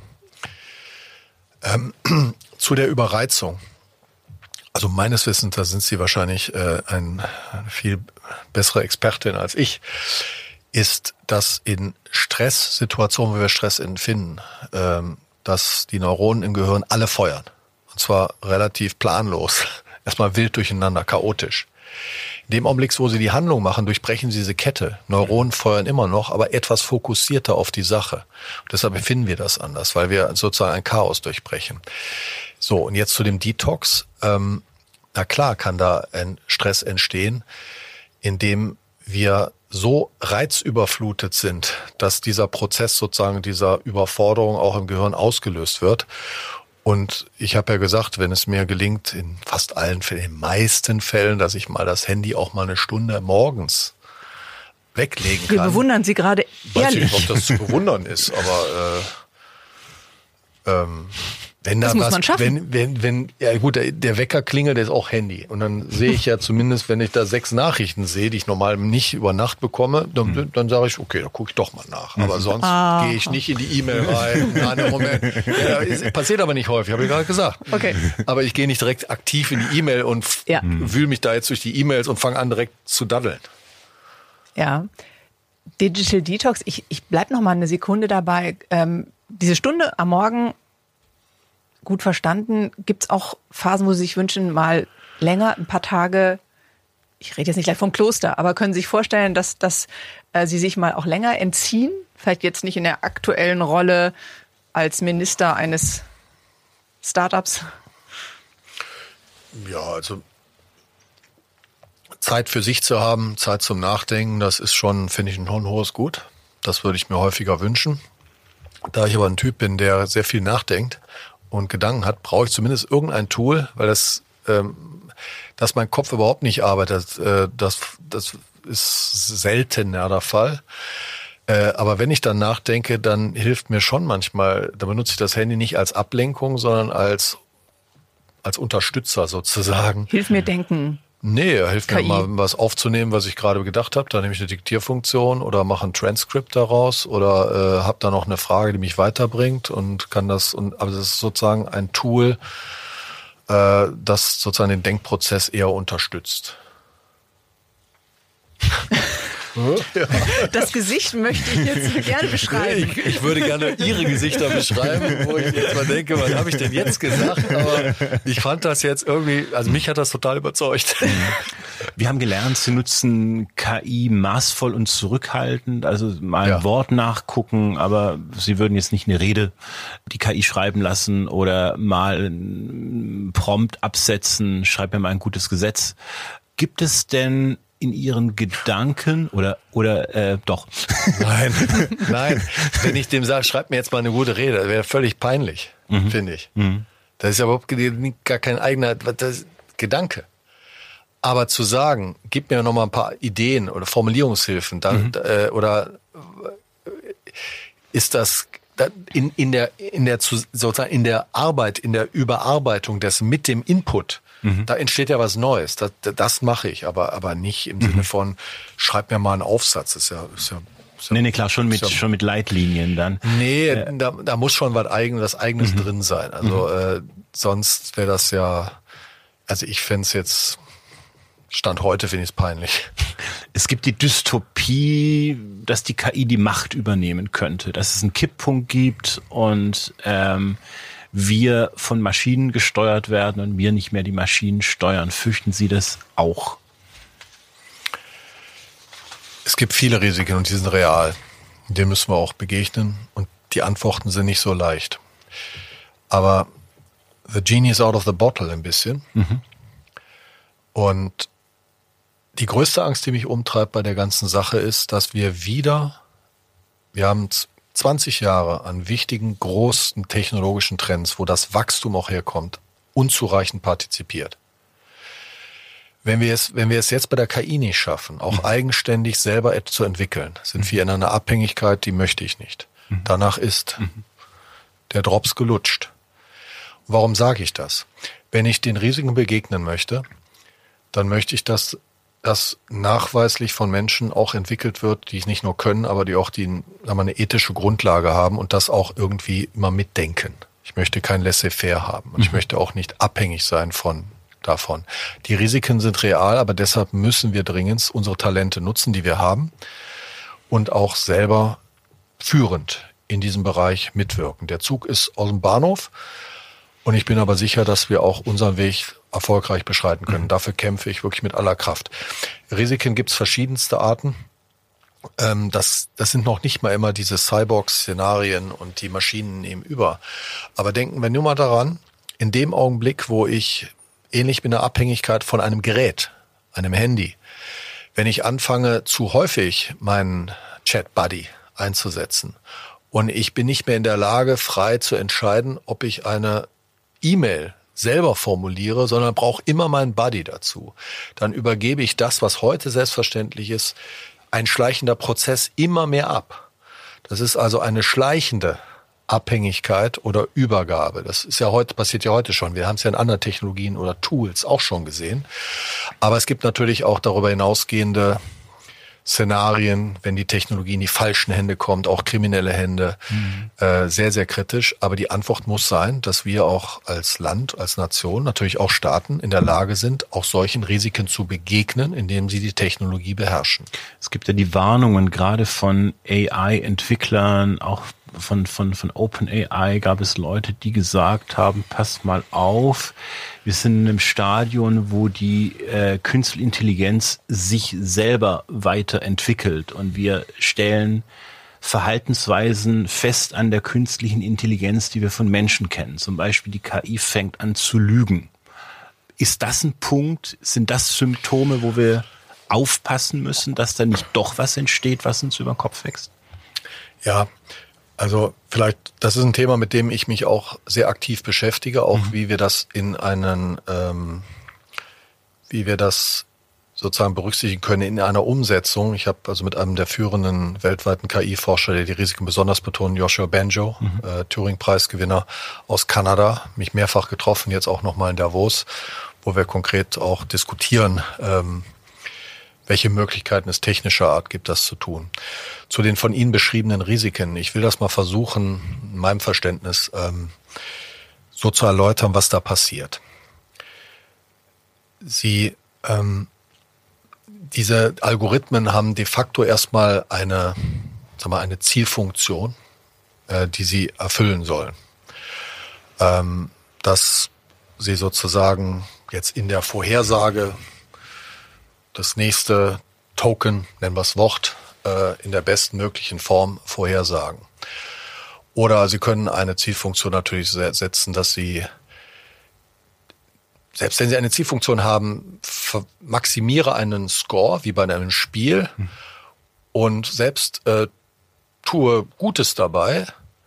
S1: Zu der Überreizung. Also meines Wissens, da sind Sie wahrscheinlich eine viel bessere Expertin als ich, ist, dass in Stresssituationen, wo wir Stress empfinden, dass die Neuronen im Gehirn alle feuern. Und zwar relativ planlos. Erstmal wild durcheinander, chaotisch. In dem Augenblick, wo Sie die Handlung machen, durchbrechen Sie diese Kette. Neuronen feuern immer noch, aber etwas fokussierter auf die Sache. Und deshalb empfinden wir das anders, weil wir sozusagen ein Chaos durchbrechen. So, und jetzt zu dem Detox. Na klar kann da ein Stress entstehen, indem wir so reizüberflutet sind, dass dieser Prozess sozusagen dieser Überforderung auch im Gehirn ausgelöst wird. Und ich habe ja gesagt, wenn es mir gelingt, in fast allen Fällen, in den meisten Fällen, dass ich mal das Handy auch mal eine Stunde morgens weglegen kann.
S3: Wir bewundern Sie gerade ehrlich.
S1: Ich weiß nicht, ob das zu bewundern ist, aber wenn da
S3: das muss
S1: was,
S3: man schaffen.
S1: wenn ja gut, der Wecker klingelt, der ist auch Handy. Und dann sehe ich ja zumindest, wenn ich da 6 Nachrichten sehe, die ich normal nicht über Nacht bekomme, dann sage ich, okay, da gucke ich doch mal nach. Aber sonst gehe ich nicht in die E-Mail rein. Nein, Moment. Ja, passiert aber nicht häufig, habe ich gerade gesagt.
S3: Okay.
S1: Aber ich gehe nicht direkt aktiv in die E-Mail und wühle mich da jetzt durch die E-Mails und fange an direkt zu daddeln.
S3: Ja. Digital Detox, ich bleibe noch mal eine Sekunde dabei. Diese Stunde am Morgen, gut verstanden. Gibt es auch Phasen, wo Sie sich wünschen, mal länger, ein paar Tage, ich rede jetzt nicht gleich vom Kloster, aber können Sie sich vorstellen, dass Sie sich mal auch länger entziehen? Vielleicht jetzt nicht in der aktuellen Rolle als Minister eines Startups?
S1: Ja, also Zeit für sich zu haben, Zeit zum Nachdenken, das ist schon, finde ich, ein hohes Gut. Das würde ich mir häufiger wünschen. Da ich aber ein Typ bin, der sehr viel nachdenkt und Gedanken hat, brauche ich zumindest irgendein Tool, weil dass mein Kopf überhaupt nicht arbeitet, das ist seltener der Fall. Aber wenn ich dann nachdenke, dann hilft mir schon manchmal, da benutze ich das Handy nicht als Ablenkung, sondern als Unterstützer sozusagen.
S3: Hilf mir denken.
S1: Nee, er hilft
S3: KI.
S1: mir mal, was aufzunehmen, was ich gerade gedacht habe. Da nehme ich eine Diktierfunktion oder mache ein Transkript daraus oder habe da noch eine Frage, die mich weiterbringt und kann das. Aber das ist sozusagen ein Tool, das sozusagen den Denkprozess eher unterstützt. Ja.
S3: Das Gesicht möchte ich jetzt gerne beschreiben.
S1: Ich würde gerne Ihre Gesichter beschreiben, wo ich jetzt mal denke, was habe ich denn jetzt gesagt? Aber ich fand das jetzt irgendwie, also mich hat das total überzeugt.
S2: Wir haben gelernt, Sie nutzen KI maßvoll und zurückhaltend, also mal ein Wort nachgucken, aber Sie würden jetzt nicht eine Rede die KI schreiben lassen oder mal einen Prompt absetzen, schreib mir mal ein gutes Gesetz. Gibt es denn in Ihren Gedanken oder doch?
S1: Nein. Wenn ich dem sage, schreib mir jetzt mal eine gute Rede, das wäre völlig peinlich, finde ich. Das ist ja überhaupt gar kein eigener Gedanke. Aber zu sagen, gib mir noch mal ein paar Ideen oder Formulierungshilfen, dann oder ist das in der Arbeit, in der Überarbeitung des mit dem Input, da entsteht ja was Neues. Das mache ich, aber nicht im Sinne von schreib mir mal einen Aufsatz. Ist ja
S2: Nee, klar, schon mit Leitlinien dann.
S1: Nee, da muss schon was Eigenes drin sein. Also sonst wäre das ja, also ich fände es jetzt, Stand heute finde ich es peinlich.
S2: Es gibt die Dystopie, dass die KI die Macht übernehmen könnte, dass es einen Kipppunkt gibt und wir von Maschinen gesteuert werden und wir nicht mehr die Maschinen steuern. Fürchten Sie das auch?
S1: Es gibt viele Risiken und die sind real. Denen müssen wir auch begegnen und die Antworten sind nicht so leicht. Aber the genie is out of the bottle ein bisschen. Und die größte Angst, die mich umtreibt bei der ganzen Sache ist, dass wir haben 20 Jahre an wichtigen, großen technologischen Trends, wo das Wachstum auch herkommt, unzureichend partizipiert. Wenn wir es jetzt bei der KI nicht schaffen, auch eigenständig selber zu entwickeln, sind wir in einer Abhängigkeit, die möchte ich nicht. Danach ist der Drops gelutscht. Warum sage ich das? Wenn ich den Risiken begegnen möchte, dann möchte ich, dass das nachweislich von Menschen auch entwickelt wird, die es nicht nur können, aber die auch eine ethische Grundlage haben und das auch irgendwie immer mitdenken. Ich möchte kein Laissez-faire haben und ich möchte auch nicht abhängig sein davon. Die Risiken sind real, aber deshalb müssen wir dringend unsere Talente nutzen, die wir haben und auch selber führend in diesem Bereich mitwirken. Der Zug ist aus dem Bahnhof und ich bin aber sicher, dass wir auch unseren Weg erfolgreich beschreiten können. Dafür kämpfe ich wirklich mit aller Kraft. Risiken gibt es verschiedenste Arten. Das sind noch nicht mal immer diese Cyborg-Szenarien und die Maschinen nehmen über. Aber denken wir nur mal daran, in dem Augenblick, wo ich ähnlich mit einer Abhängigkeit von einem Gerät, einem Handy, wenn ich anfange, zu häufig meinen Chat-Buddy einzusetzen und ich bin nicht mehr in der Lage, frei zu entscheiden, ob ich eine E-Mail selber formuliere, sondern brauche immer meinen Buddy dazu. Dann übergebe ich das, was heute selbstverständlich ist, ein schleichender Prozess immer mehr ab. Das ist also eine schleichende Abhängigkeit oder Übergabe. Das ist ja passiert ja heute schon. Wir haben es ja in anderen Technologien oder Tools auch schon gesehen. Aber es gibt natürlich auch darüber hinausgehende Szenarien, wenn die Technologie in die falschen Hände kommt, auch kriminelle Hände, sehr, sehr kritisch. Aber die Antwort muss sein, dass wir auch als Land, als Nation, natürlich auch Staaten in der Lage sind, auch solchen Risiken zu begegnen, indem sie die Technologie beherrschen.
S2: Es gibt ja die Warnungen gerade von AI-Entwicklern, auch von OpenAI gab es Leute, die gesagt haben, passt mal auf, wir sind in einem Stadion, wo die künstliche Intelligenz sich selber weiterentwickelt und wir stellen Verhaltensweisen fest an der künstlichen Intelligenz, die wir von Menschen kennen. Zum Beispiel die KI fängt an zu lügen. Ist das ein Punkt? Sind das Symptome, wo wir aufpassen müssen, dass da nicht doch was entsteht, was uns über den Kopf wächst?
S1: Ja, also vielleicht, das ist ein Thema, mit dem ich mich auch sehr aktiv beschäftige, auch wie wir das wie wir das sozusagen berücksichtigen können in einer Umsetzung. Ich habe also mit einem der führenden weltweiten KI-Forscher, der die Risiken besonders betont, Joshua Bengio, Turing-Preisgewinner aus Kanada, mich mehrfach getroffen, jetzt auch nochmal in Davos, wo wir konkret auch diskutieren, welche Möglichkeiten es technischer Art gibt, das zu tun. Zu den von Ihnen beschriebenen Risiken. Ich will das mal versuchen, in meinem Verständnis so zu erläutern, was da passiert. Diese Algorithmen haben de facto erstmal eine Zielfunktion, die sie erfüllen sollen. Dass sie sozusagen jetzt in der Vorhersage das nächste Token, nennen wir es Wort, in der bestmöglichen Form vorhersagen. Oder sie können eine Zielfunktion natürlich setzen, dass sie, selbst wenn sie eine Zielfunktion haben, maximiere einen Score, wie bei einem Spiel, und selbst tue Gutes dabei,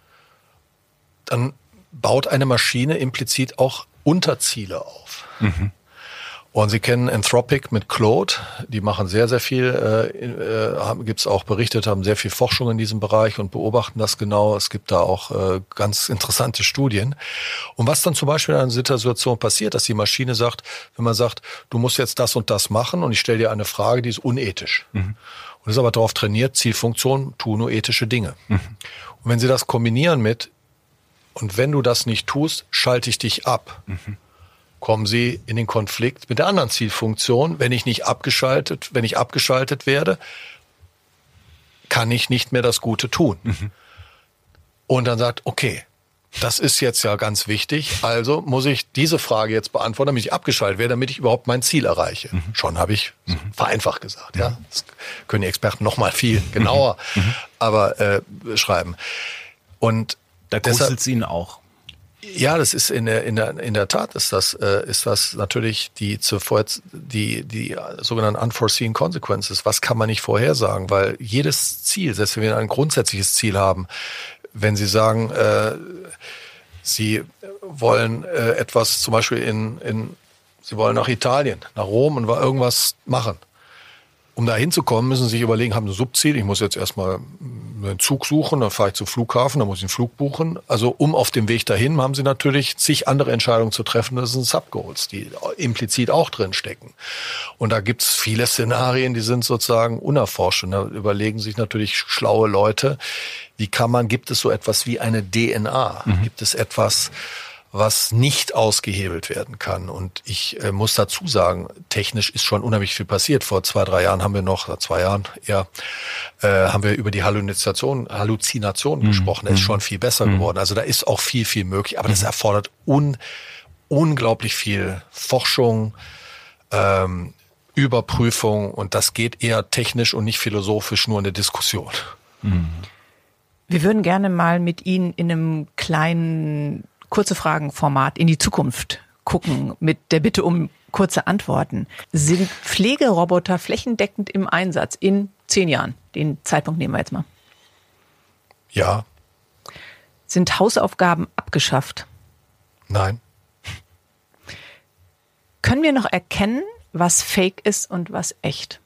S1: dann baut eine Maschine implizit auch Unterziele auf. Mhm. Und Sie kennen Anthropic mit Claude, die machen sehr, sehr viel, gibt's auch berichtet, haben sehr viel Forschung in diesem Bereich und beobachten das genau. Es gibt da auch ganz interessante Studien. Und was dann zum Beispiel in einer Situation passiert, dass die Maschine sagt, wenn man sagt, du musst jetzt das und das machen und ich stelle dir eine Frage, die ist unethisch. Mhm. Und ist aber darauf trainiert, Zielfunktion, tu nur ethische Dinge. Mhm. Und wenn Sie das kombinieren mit, und wenn du das nicht tust, schalte ich dich ab. Mhm. Kommen Sie in den Konflikt mit der anderen Zielfunktion. Wenn ich abgeschaltet werde, kann ich nicht mehr das Gute tun. Mhm. Und dann sagt, okay, das ist jetzt ja ganz wichtig, also muss ich diese Frage jetzt beantworten, damit ich abgeschaltet werde, damit ich überhaupt mein Ziel erreiche. Mhm. Schon habe ich vereinfacht gesagt. Ja, das können die Experten noch mal viel genauer aber beschreiben. Und
S2: da gruselt es Ihnen auch.
S1: Ja, das ist in der Tat ist das natürlich die sogenannten unforeseen consequences. Was kann man nicht vorhersagen? Weil jedes Ziel, selbst wenn wir ein grundsätzliches Ziel haben, wenn Sie sagen, Sie wollen etwas, zum Beispiel Sie wollen nach Italien, nach Rom und irgendwas machen. Um da hinzukommen, müssen Sie sich überlegen, haben Sie ein Subziel, ich muss jetzt erstmal einen Zug suchen, dann fahre ich zum Flughafen, dann muss ich einen Flug buchen. Also auf dem Weg dahin haben Sie natürlich zig andere Entscheidungen zu treffen, das sind Subgoals, die implizit auch drin stecken. Und da gibt's viele Szenarien, die sind sozusagen unerforscht. Und da überlegen sich natürlich schlaue Leute, gibt es so etwas wie eine DNA? Mhm. Gibt es etwas, was nicht ausgehebelt werden kann? Und ich muss dazu sagen, technisch ist schon unheimlich viel passiert. Vor 2-3 Jahren haben wir über die Halluzinationen gesprochen. Das ist schon viel besser geworden. Also da ist auch viel, viel möglich. Aber das erfordert unglaublich viel Forschung, Überprüfung. Und das geht eher technisch und nicht philosophisch nur in der Diskussion.
S3: Wir würden gerne mal mit Ihnen in einem kleinen kurze Fragenformat in die Zukunft gucken, mit der Bitte um kurze Antworten. Sind Pflegeroboter flächendeckend im Einsatz in 10 Jahren? Den Zeitpunkt nehmen wir jetzt mal.
S1: Ja.
S3: Sind Hausaufgaben abgeschafft?
S1: Nein.
S3: Können wir noch erkennen, was Fake ist und was echt?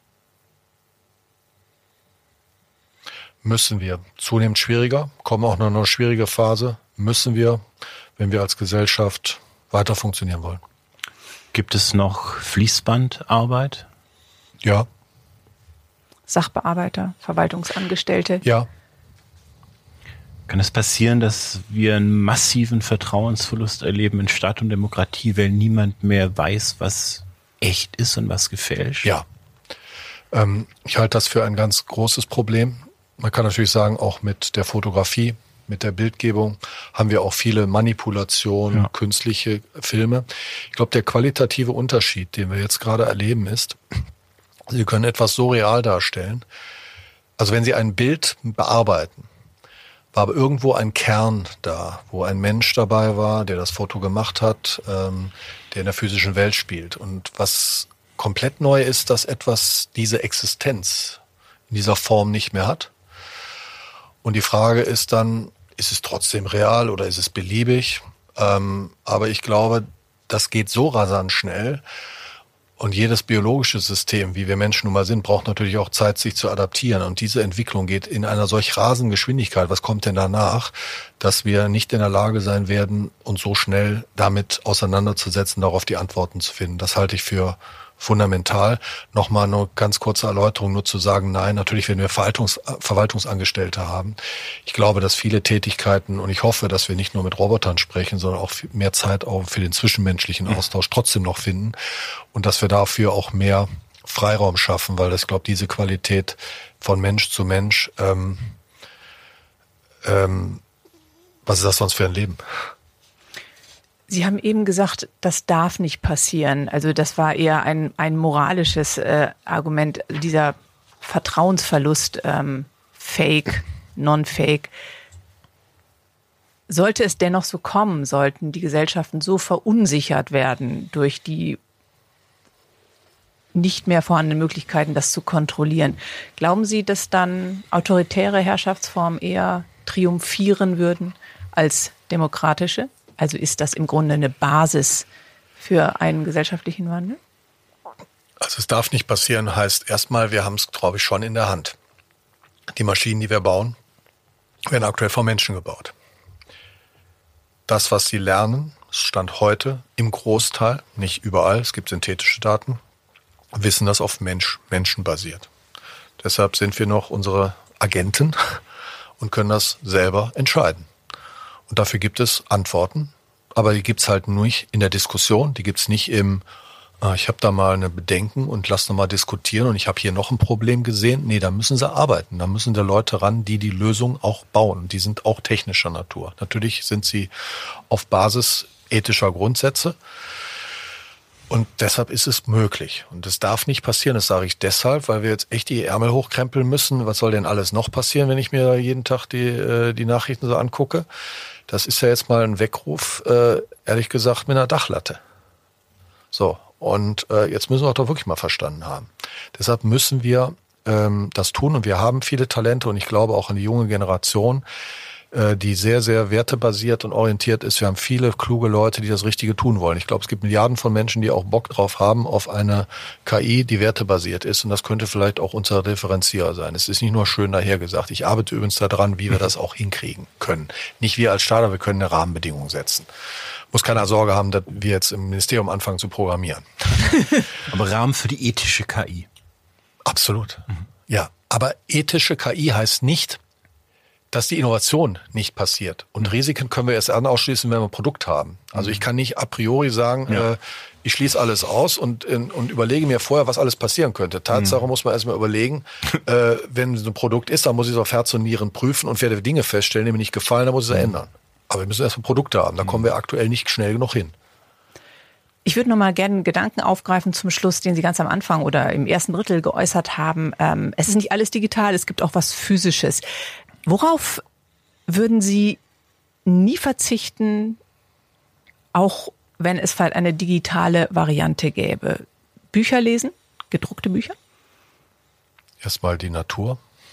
S1: Müssen wir. Zunehmend schwieriger, kommen auch noch eine schwierige Phase. Müssen wir, wenn wir als Gesellschaft weiter funktionieren wollen.
S2: Gibt es noch Fließbandarbeit?
S1: Ja.
S3: Sachbearbeiter, Verwaltungsangestellte?
S1: Ja.
S2: Kann es passieren, dass wir einen massiven Vertrauensverlust erleben in Staat und Demokratie, weil niemand mehr weiß, was echt ist und was gefälscht?
S1: Ja. Ich halte das für ein ganz großes Problem. Man kann natürlich sagen, auch mit der Fotografie, mit der Bildgebung haben wir auch viele Manipulationen, künstliche Filme. Ich glaube, der qualitative Unterschied, den wir jetzt gerade erleben, ist, Sie können etwas so real darstellen. Also wenn Sie ein Bild bearbeiten, war aber irgendwo ein Kern da, wo ein Mensch dabei war, der das Foto gemacht hat, der in der physischen Welt spielt. Und was komplett neu ist, dass etwas diese Existenz in dieser Form nicht mehr hat. Und die Frage ist dann, ist es trotzdem real oder ist es beliebig? Aber ich glaube, das geht so rasant schnell. Und jedes biologische System, wie wir Menschen nun mal sind, braucht natürlich auch Zeit, sich zu adaptieren. Und diese Entwicklung geht in einer solch rasenden Geschwindigkeit. Was kommt denn danach, dass wir nicht in der Lage sein werden, uns so schnell damit auseinanderzusetzen, darauf die Antworten zu finden? Das halte ich für fundamental. Nochmal eine ganz kurze Erläuterung, nur zu sagen, nein, natürlich, wenn wir Verwaltungsangestellte haben. Ich glaube, dass viele Tätigkeiten, und ich hoffe, dass wir nicht nur mit Robotern sprechen, sondern auch mehr Zeit auch für den zwischenmenschlichen Austausch trotzdem noch finden und dass wir dafür auch mehr Freiraum schaffen, weil ich glaube, diese Qualität von Mensch zu Mensch, was ist das sonst für ein Leben?
S3: Sie haben eben gesagt, das darf nicht passieren. Also das war eher ein moralisches Argument, dieser Vertrauensverlust, Fake, Non-Fake. Sollte es dennoch so kommen, sollten die Gesellschaften so verunsichert werden durch die nicht mehr vorhandenen Möglichkeiten, das zu kontrollieren. Glauben Sie, dass dann autoritäre Herrschaftsformen eher triumphieren würden als demokratische? Also ist das im Grunde eine Basis für einen gesellschaftlichen Wandel?
S1: Also es darf nicht passieren, heißt erstmal, wir haben es, glaube ich, schon in der Hand. Die Maschinen, die wir bauen, werden aktuell von Menschen gebaut. Das, was sie lernen, Stand heute im Großteil, nicht überall, es gibt synthetische Daten, wissen das auf Menschen basiert. Deshalb sind wir noch unsere Agenten und können das selber entscheiden. Und dafür gibt es Antworten, aber die gibt's halt nur nicht in der Diskussion, die gibt's nicht im, ich habe da mal eine Bedenken und lass noch mal diskutieren und ich habe hier noch ein Problem gesehen. Nee, da müssen sie arbeiten, da müssen da Leute ran, die die Lösung auch bauen. Die sind auch technischer Natur. Natürlich sind sie auf Basis ethischer Grundsätze. Und deshalb ist es möglich. Und das darf nicht passieren, das sage ich deshalb, weil wir jetzt echt die Ärmel hochkrempeln müssen. Was soll denn alles noch passieren, wenn ich mir jeden Tag die Nachrichten so angucke? Das ist ja jetzt mal ein Weckruf, ehrlich gesagt, mit einer Dachlatte. So, und jetzt müssen wir doch wirklich mal verstanden haben. Deshalb müssen wir das tun. Und wir haben viele Talente und ich glaube auch an die junge Generation, die sehr, sehr wertebasiert und orientiert ist. Wir haben viele kluge Leute, die das Richtige tun wollen. Ich glaube, es gibt Milliarden von Menschen, die auch Bock drauf haben auf eine KI, die wertebasiert ist. Und das könnte vielleicht auch unser Differenzierer sein. Es ist nicht nur schön dahergesagt. Ich arbeite übrigens daran, wie wir das auch hinkriegen können. Nicht wir als Starter, wir können eine Rahmenbedingung setzen. Muss keiner Sorge haben, dass wir jetzt im Ministerium anfangen zu programmieren.
S2: Aber Rahmen für die ethische KI.
S1: Absolut. Ja, aber ethische KI heißt nicht, dass die Innovation nicht passiert. Und Risiken können wir erst dann ausschließen, wenn wir ein Produkt haben. Also ich kann nicht a priori sagen, ich schließe alles aus und überlege mir vorher, was alles passieren könnte. Tatsache muss man erstmal überlegen, wenn es ein Produkt ist, dann muss ich es auf Herz und Nieren prüfen und werde Dinge feststellen, die mir nicht gefallen, dann muss ich es ändern. Aber wir müssen erstmal Produkte haben. Da kommen wir aktuell nicht schnell genug hin.
S3: Ich würde noch mal gerne einen Gedanken aufgreifen zum Schluss, den Sie ganz am Anfang oder im ersten Drittel geäußert haben. Es ist nicht alles digital, es gibt auch was Physisches. Worauf würden Sie nie verzichten, auch wenn es vielleicht eine digitale Variante gäbe? Bücher lesen? Gedruckte Bücher?
S1: Erstmal die Natur.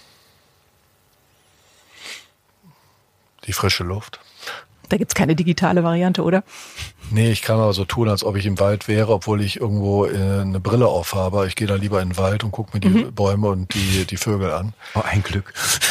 S1: Die frische Luft.
S3: Da gibt's keine digitale Variante, oder?
S1: Nee, ich kann aber so tun, als ob ich im Wald wäre, obwohl ich irgendwo eine Brille aufhabe. Ich gehe da lieber in den Wald und gucke mir die Bäume und die Vögel an.
S2: Oh, ein Glück.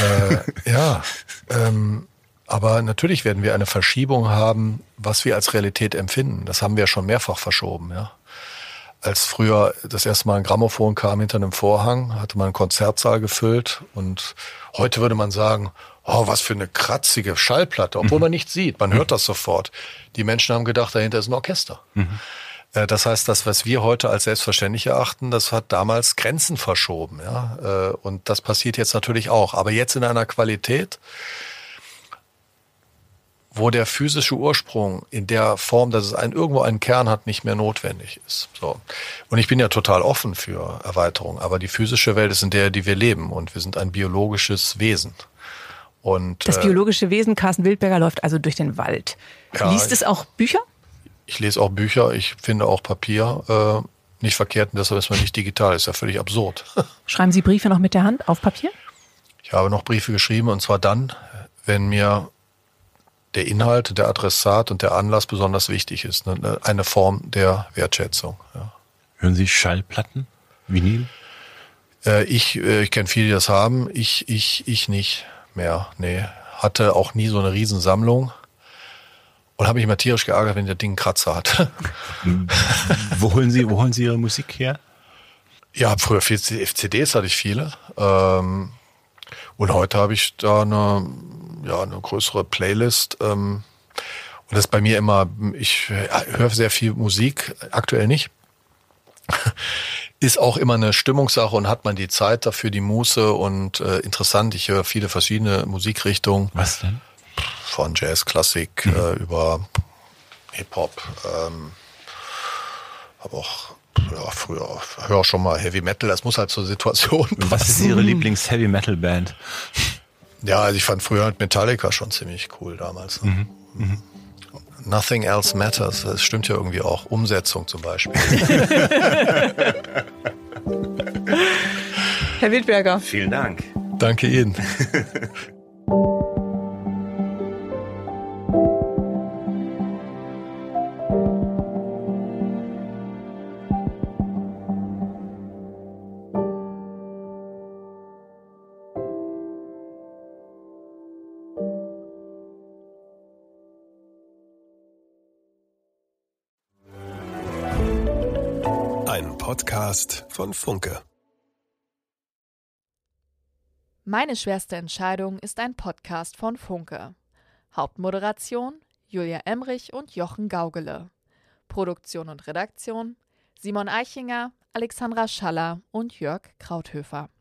S1: Aber natürlich werden wir eine Verschiebung haben, was wir als Realität empfinden. Das haben wir schon mehrfach verschoben, ja. Als früher das erste Mal ein Grammophon kam hinter einem Vorhang, hatte man einen Konzertsaal gefüllt und heute würde man sagen, oh, was für eine kratzige Schallplatte, obwohl man nichts sieht. Man hört das sofort. Die Menschen haben gedacht, dahinter ist ein Orchester. Das heißt, das, was wir heute als selbstverständlich erachten, das hat damals Grenzen verschoben. Ja? Und das passiert jetzt natürlich auch. Aber jetzt in einer Qualität, wo der physische Ursprung in der Form, dass es irgendwo einen Kern hat, nicht mehr notwendig ist. So. Und ich bin ja total offen für Erweiterung. Aber die physische Welt ist in der, die wir leben. Und wir sind ein biologisches Wesen. Und,
S3: das biologische Wesen, Carsten Wildberger, läuft also durch den Wald.
S1: Ja,
S3: Liest es auch Bücher?
S1: Ich lese auch Bücher, ich finde auch Papier nicht verkehrt und deshalb ist man nicht digital, ist ja völlig absurd.
S3: Schreiben Sie Briefe noch mit der Hand auf Papier?
S1: Ich habe noch Briefe geschrieben und zwar dann, wenn mir der Inhalt, der Adressat und der Anlass besonders wichtig ist. Eine Form der Wertschätzung. Ja.
S2: Hören Sie Schallplatten? Vinyl?
S1: Ich kenne viele, die das haben, ich nicht mehr. Nee, hatte auch nie so eine Riesensammlung und habe mich immer tierisch geärgert, wenn der Ding einen Kratzer hat.
S2: Wo holen Sie Ihre Musik her?
S1: Ja, früher CDs hatte ich viele. Und heute habe ich da eine größere Playlist. Und das ist bei mir immer, ich höre sehr viel Musik, aktuell nicht. Ist auch immer eine Stimmungssache und hat man die Zeit dafür, die Muße und interessant. Ich höre viele verschiedene Musikrichtungen.
S2: Was denn?
S1: Von Jazz, Klassik über Hip-Hop. Aber auch früher höre auch schon mal Heavy Metal. Das muss halt zur Situation passen.
S2: Was ist Ihre Lieblings-Heavy-Metal-Band?
S1: Ja, also ich fand früher Metallica schon ziemlich cool damals. Nothing Else Matters. Das stimmt ja irgendwie auch. Umsetzung zum Beispiel.
S3: Herr Wildberger.
S2: Vielen Dank.
S1: Danke Ihnen.
S4: Ein Podcast von Funke.
S5: Meine schwerste Entscheidung ist ein Podcast von Funke. Hauptmoderation Julia Emrich und Jochen Gaugele. Produktion und Redaktion Simon Eichinger, Alexandra Schaller und Jörg Krauthöfer.